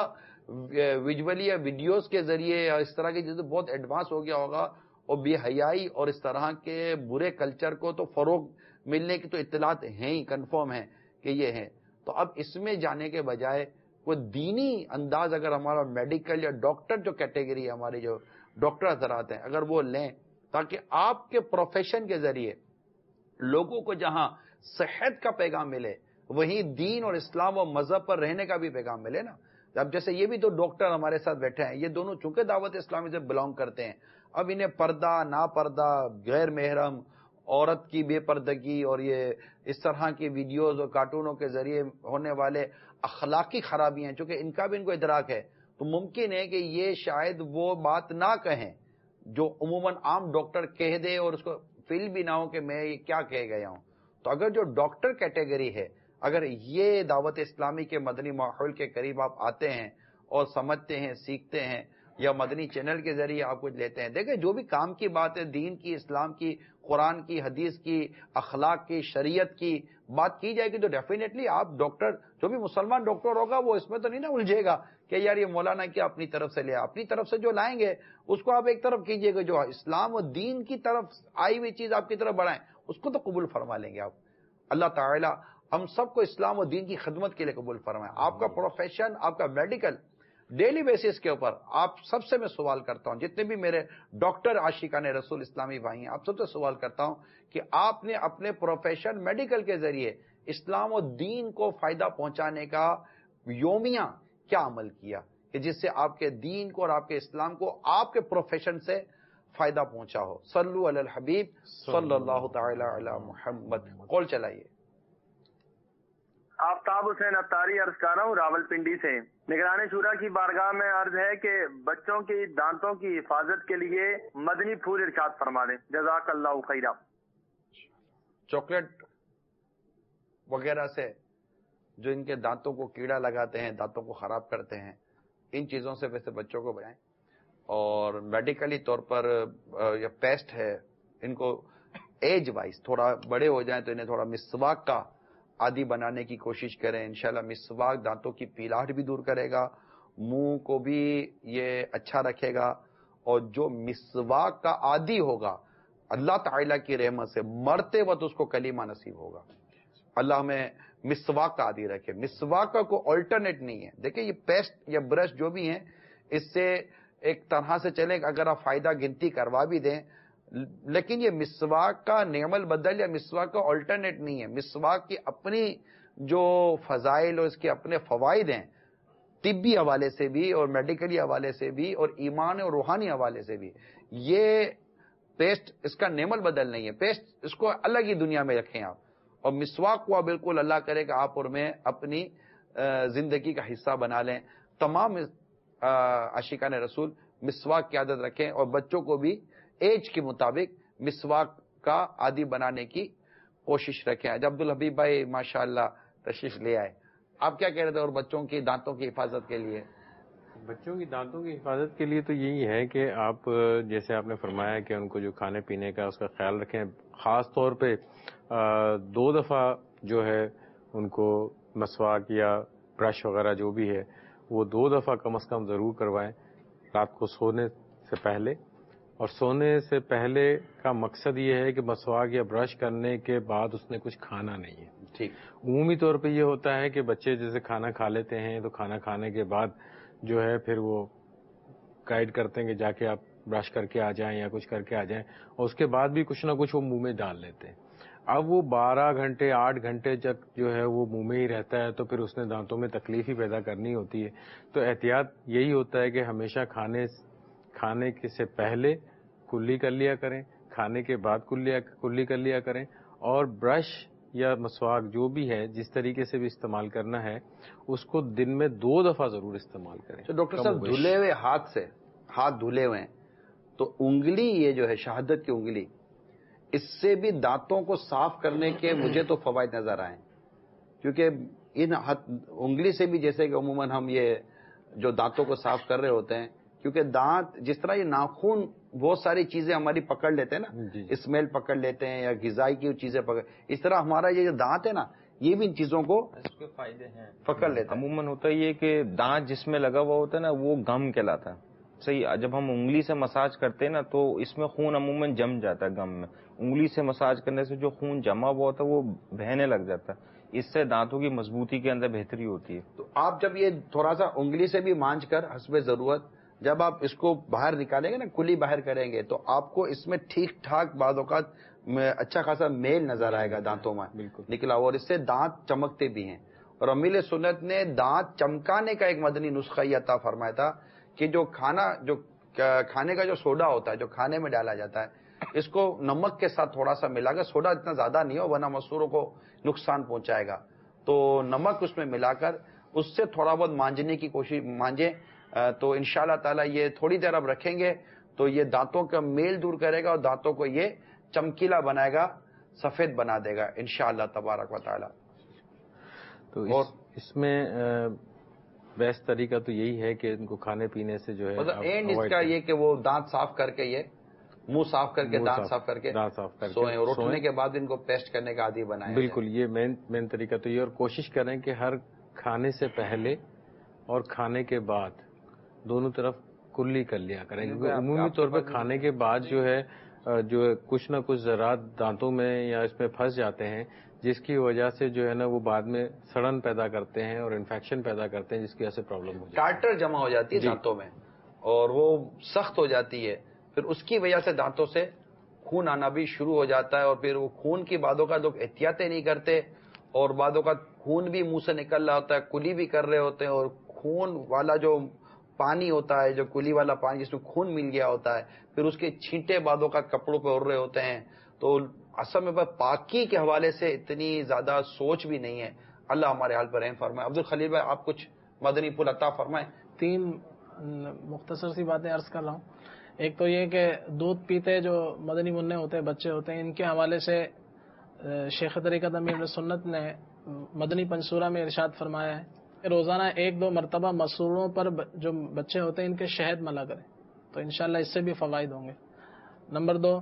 ویژولی یا ویڈیوز کے ذریعے یا اس طرح کی چیزیں بہت ایڈوانس ہو گیا ہوگا. اور بے حیائی اور اس طرح کے برے کلچر کو تو فروغ ملنے کی تو اطلاعات ہیں ہی، کنفرم ہے کہ یہ ہے. تو اب اس میں جانے کے بجائے وہ دینی انداز اگر ہمارا میڈیکل یا ڈاکٹر جو کیٹیگری ہے ہماری جو ڈاکٹر حضرات ہیں اگر وہ لیں، تاکہ آپ کے پروفیشن کے ذریعے لوگوں کو جہاں صحت کا پیغام ملے وہیں دین اور اسلام و مذہب پر رہنے کا بھی پیغام ملے نا. اب جیسے یہ بھی تو ڈاکٹر ہمارے ساتھ بیٹھے ہیں، یہ دونوں چونکہ دعوت اسلامی سے بلانگ کرتے ہیں. اب انہیں پردہ نا پردہ، غیر محرم، عورت کی بے پردگی اور یہ اس طرح کی ویڈیوز اور کارٹونوں کے ذریعے ہونے والے اخلاقی خرابیاں چونکہ ان کا بھی ان کو ادراک ہے، تو ممکن ہے کہ یہ شاید وہ بات نہ کہیں جو عموماً عام ڈاکٹر کہہ دے اور اس کو فیل بھی نہ ہو کہ میں یہ کیا کہہ گیا ہوں. تو اگر جو ڈاکٹر کیٹیگری ہے، اگر یہ دعوت اسلامی کے مدنی ماحول کے قریب آپ آتے ہیں اور سمجھتے ہیں، سیکھتے ہیں، یا مدنی چینل کے ذریعے آپ کچھ لیتے ہیں، دیکھیں جو بھی کام کی بات ہے، دین کی، اسلام کی، قرآن کی، حدیث کی، اخلاق کی، شریعت کی بات کی جائے گی تو ڈیفینیٹلی آپ ڈاکٹر جو بھی مسلمان ڈاکٹر ہوگا وہ اس میں تو نہیں نا الجھے گا کہ یار یہ مولانا کیا اپنی طرف سے لیا. اپنی طرف سے جو لائیں گے اس کو آپ ایک طرف کیجئے گا، جو اسلام و دین کی طرف آئی ہوئی چیز آپ کی طرف بڑھائیں اس کو تو قبول فرما لیں گے آپ. اللہ تعالیٰ ہم سب کو اسلام و دین کی خدمت کے لیے قبول فرمائیں. آپ کا پروفیشن، آپ کا میڈیکل ڈیلی بیسس کے اوپر آپ سب سے میں سوال کرتا ہوں، جتنے بھی میرے ڈاکٹر عاشقان رسول اسلامی بھائی ہیں، آپ سب سے سوال کرتا ہوں کہ آپ نے اپنے پروفیشن میڈیکل کے ذریعے اسلام و دین کو فائدہ پہنچانے کا یومیہ کیا عمل کیا کہ جس سے آپ کے دین کو اور آپ کے اسلام کو آپ کے پروفیشن سے فائدہ پہنچا ہو. صلو علی الحبیب صلی اللہ تعالی علی محمد. کال چلائیے. آفتاب حسین اتاری عرض کر رہا ہوں راول پنڈی سے. نگران شورا کی بارگاہ میں عرض ہے کہ بچوں کی دانتوں کی حفاظت کے لیے مدنی پھول ارشاد فرما دیں. جزاک اللہ خیرہ. چاکلیٹ وغیرہ سے جو ان کے دانتوں کو کیڑا لگاتے ہیں، دانتوں کو خراب کرتے ہیں، ان چیزوں سے ویسے بچوں کو بچائیں. اور میڈیکلی طور پر یا پیسٹ ہے، ان کو ایج وائز تھوڑا بڑے ہو جائیں تو انہیں تھوڑا مسواک کا عادی بنانے کی کوشش کریں. انشاءاللہ مسواک دانتوں کی پیلاہٹ بھی دور کرے گا، منہ کو بھی یہ اچھا رکھے گا. اور جو مسواک کا عادی ہوگا اللہ تعالیٰ کی رحمت سے مرتے وقت اس کو کلمہ نصیب ہوگا. اللہ ہمیں مسواک کا عادی رکھے. مسواک کا کوئی آلٹرنیٹ نہیں ہے. دیکھیں یہ پیسٹ یا برش جو بھی ہیں اس سے ایک طرح سے چلیں اگر آپ فائدہ گنتی کروا بھی دیں، لیکن یہ مسواک کا نعم البدل یا مسواک کا آلٹرنیٹ نہیں ہے. مسواک کی اپنی جو فضائل اور اس کے اپنے فوائد ہیں، طبی حوالے سے بھی اور میڈیکلی حوالے سے بھی اور ایمان اور روحانی حوالے سے بھی. یہ پیسٹ اس کا نعم البدل نہیں ہے. پیسٹ اس کو الگ ہی دنیا میں رکھیں آپ، اور مسواک کو بالکل اللہ کرے کہ آپ اور میں اپنی زندگی کا حصہ بنا لیں. تمام عاشقان رسول مسواک کی عادت رکھیں اور بچوں کو بھی ایج کے مطابق مسواک کا عادی بنانے کی کوشش رکھیں. عبدالحبیب بھائی ماشاءاللہ تشریف لے آئے. آپ کیا کہہ رہے تھے؟ اور بچوں کی دانتوں کی حفاظت کے لیے بچوں کی دانتوں کی حفاظت کے لیے تو یہی ہے کہ آپ جیسے آپ نے فرمایا کہ ان کو جو کھانے پینے کا اس کا خیال رکھیں، خاص طور پہ 2 دفعہ جو ہے ان کو مسواک یا برش وغیرہ جو بھی ہے وہ 2 دفعہ کم از کم ضرور کروائیں رات کو سونے سے پہلے. اور سونے سے پہلے کا مقصد یہ ہے کہ مسواک یا برش کرنے کے بعد اس نے کچھ کھانا نہیں ہے. ٹھیک. عمومی طور پہ یہ ہوتا ہے کہ بچے جیسے کھانا کھا لیتے ہیں تو کھانا کھانے کے بعد جو ہے پھر وہ گائیڈ کرتے ہیں کہ جا کے آپ برش کر کے آ جائیں یا کچھ کر کے آ جائیں، اور اس کے بعد بھی کچھ نہ کچھ وہ منہ میں ڈال لیتے ہیں. اب وہ 12 گھنٹے 8 گھنٹے تک جو ہے وہ منہ میں ہی رہتا ہے تو پھر اس نے دانتوں میں تکلیف ہی پیدا کرنی ہوتی ہے. تو احتیاط یہی ہوتا ہے کہ ہمیشہ کھانے سے پہلے کلی کر لیا کریں، کھانے کے بعد کلی کر لیا کریں، اور برش یا مسواک جو بھی ہے جس طریقے سے بھی استعمال کرنا ہے اس کو دن میں 2 دفعہ ضرور استعمال کریں. تو ڈاکٹر صاحب دھلے ہوئے ہاتھ دھلے ہوئے ہیں تو انگلی یہ جو ہے شہادت کی انگلی، اس سے بھی دانتوں کو صاف کرنے کے مجھے تو فوائد نظر آئے، کیونکہ ان انگلی سے بھی جیسے کہ عموماً ہم یہ جو دانتوں کو صاف کر رہے ہوتے ہیں، کیونکہ دانت جس طرح یہ ناخن بہت ساری چیزیں ہماری پکڑ لیتے ہیں نا، اسمیل پکڑ لیتے ہیں یا غذائی کی چیزیں اس طرح ہمارا یہ جو دانت ہے نا یہ بھی ان چیزوں کو اس کے فائدے ہیں پکڑ لیتے ہیں. عموماً ہوتا یہ کہ دانت جس میں لگا ہوا ہوتا ہے نا وہ گم کہلاتا ہے. صحیح، جب ہم انگلی سے مساج کرتے ہیں نا تو اس میں خون عموماً جم جاتا ہے گم میں. انگلی سے مساج کرنے سے جو خون جمع ہوا ہوتا ہے وہ بہنے لگ جاتا ہے، اس سے دانتوں کی مضبوطی کے اندر بہتری ہوتی ہے. تو آپ جب یہ تھوڑا سا انگلی سے بھی مانج کر حسب ضرورت جب آپ اس کو باہر نکالیں گے نا، کلی باہر کریں گے، تو آپ کو اس میں ٹھیک ٹھاک بعض اوقات اچھا خاصا میل نظر آئے گا دانتوں میں نکلا، اور اس سے دانت چمکتے بھی ہیں. اور امیل سنت نے دانت چمکانے کا ایک مدنی نسخہ یہ عطا فرمایا تھا کہ جو کھانے کا جو سوڈا ہوتا ہے جو کھانے میں ڈالا جاتا ہے، اس کو نمک کے ساتھ تھوڑا سا ملا کر، سوڈا اتنا زیادہ نہیں ہو ورنہ مسوروں کو نقصان پہنچائے گا، تو نمک اس میں ملا کر اس سے تھوڑا بہت مانجنے کی کوشش مانجیں تو انشاءاللہ تعالی یہ تھوڑی دیر اب رکھیں گے تو یہ دانتوں کا میل دور کرے گا اور دانتوں کو یہ چمکیلا بنائے گا، سفید بنا دے گا انشاءاللہ تبارک و تعالی. تو اس میں بیسٹ طریقہ تو یہی ہے کہ ان کو کھانے پینے سے جو ہے اینڈ اس کا یہ کہ وہ دانت صاف کر کے یہ منہ صاف کر کے دانت صاف کر کے سوئیں اور اٹھنے کے بعد ان کو پیسٹ کرنے کا عادی بنائیں. بالکل، یہ مین طریقہ تو یہ، اور کوشش کریں کہ ہر کھانے سے پہلے اور کھانے کے بعد دونوں طرف کلی کر لیا کریں، کیونکہ عمومی طور پہ کھانے کے بعد جو ہے کچھ نہ کچھ ذرات دانتوں میں یا اس میں پھنس جاتے ہیں جس کی وجہ سے جو ہے نا وہ بعد میں سڑن پیدا کرتے ہیں اور انفیکشن پیدا کرتے ہیں جس کی وجہ سے پرابلم ہو جاتی ہے. ٹارٹر جمع ہو جاتی ہے دانتوں میں اور وہ سخت ہو جاتی ہے، پھر اس کی وجہ سے دانتوں سے خون آنا بھی شروع ہو جاتا ہے، اور پھر وہ خون کی بعدوں کا لوگ احتیاطیں نہیں کرتے اور بعدوں کا خون بھی منہ سے نکل رہا ہوتا ہے، کلی بھی کر رہے ہوتے ہیں، اور خون والا جو پانی ہوتا ہے، جو کلی والا پانی جس میں خون مل گیا ہوتا ہے، پھر اس کے چھینٹے بعدوں کا کپڑوں پہ اڑ رہے ہوتے ہیں. تو اصل میں پاکی کے حوالے سے اتنی زیادہ سوچ بھی نہیں ہے. اللہ ہمارے حال پر رحم فرمائے. عبد الخلیل بھائی آپ کچھ مدنی پھول عطا فرمائیں. 3 مختصر سی باتیں عرض کر رہا ہوں. ایک تو یہ کہ دودھ پیتے جو مدنی منع ہوتے ہیں، بچے ہوتے ہیں، ان کے حوالے سے شیخ طریقت امیر سنت نے مدنی پنصورہ میں ارشاد فرمایا ہے کہ روزانہ 1-2 مرتبہ مسوروں پر جو بچے ہوتے ہیں ان کے شہد ملا کریں تو انشاءاللہ اس سے بھی فوائد ہوں گے. نمبر 2،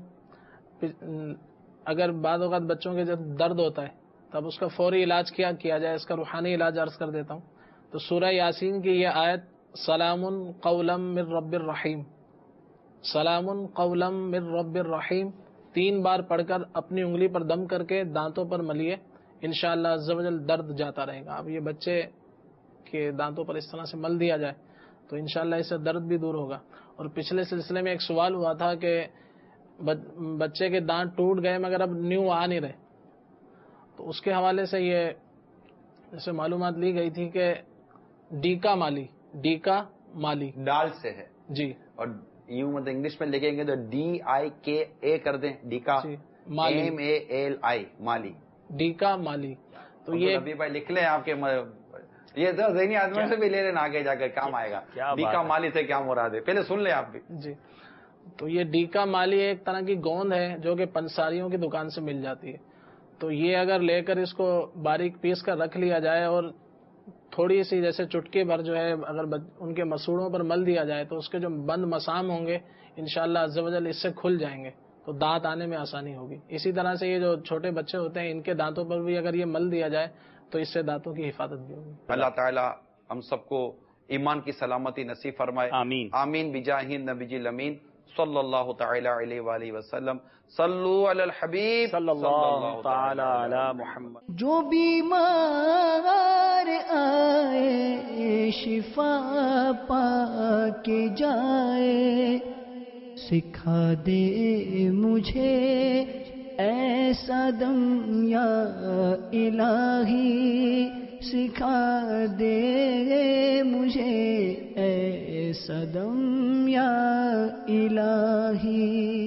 اگر بعض اوقات بچوں کے جب درد ہوتا ہے تب اس کا فوری علاج کیا جائے، اس کا روحانی علاج عرض کر دیتا ہوں. تو سورہ یاسین کی یہ آیت سلام قولا من رب الرحیم، سلام قولا من رب الرحیم 3 بار پڑھ کر اپنی انگلی پر دم کر کے دانتوں پر ملیے، انشاءاللہ عز و جل درد جاتا رہے گا. اب یہ بچے کے دانتوں پر اس طرح سے مل دیا جائے تو انشاءاللہ اس سے درد بھی دور ہوگا. اور پچھلے سلسلے میں ایک سوال ہوا تھا کہ بچے کے دانت ٹوٹ گئے مگر اب نیو آ نہیں رہے، تو اس کے حوالے سے یہ جیسے معلومات لی گئی تھی کہ ڈیکا مالی ڈال سے ہے جی، اور یوں مطلب انگلش میں لکھیں گے تو DIKA کر دیں، ڈیکا MALI مالی، ڈیکا مالی. تو یہ ابھی بھائی لکھ لیں آپ کے، یہ ذہنی آدمی سے بھی لے لینا آگے جا کر کام آئے گا. ڈیکا مالی سے کیا مراد ہے پہلے سن لیں آپ بھی جی. تو یہ ڈیکا مالی ایک طرح کی گوند ہے جو کہ پنساریوں کی دکان سے مل جاتی ہے. تو یہ اگر لے کر اس کو باریک پیس کر رکھ لیا جائے اور تھوڑی سی جیسے چٹکی بھر جو ہے اگر ان کے مسوڑوں پر مل دیا جائے تو اس کے جو بند مسام ہوں گے انشاءاللہ عز و جل اس سے کھل جائیں گے تو دانت آنے میں آسانی ہوگی. اسی طرح سے یہ جو چھوٹے بچے ہوتے ہیں ان کے دانتوں پر بھی اگر یہ مل دیا جائے تو اس سے دانتوں کی حفاظت بھی ہوگی. اللہ تعالی ہم سب کو ایمان کی سلامتی نصیب فرمائے. آمین آمین بجاہ نبی الامین صلی اللہ تعالی علیہ وآلہ وسلم. صلو علی الحبیب صلی اللہ تعالی علی محمد. جو بیمار آئے شفا پا کے جائے سکھا دے مجھے ایسا دم یا الہی سکھا دے مجھے ایسا دم یا الہی.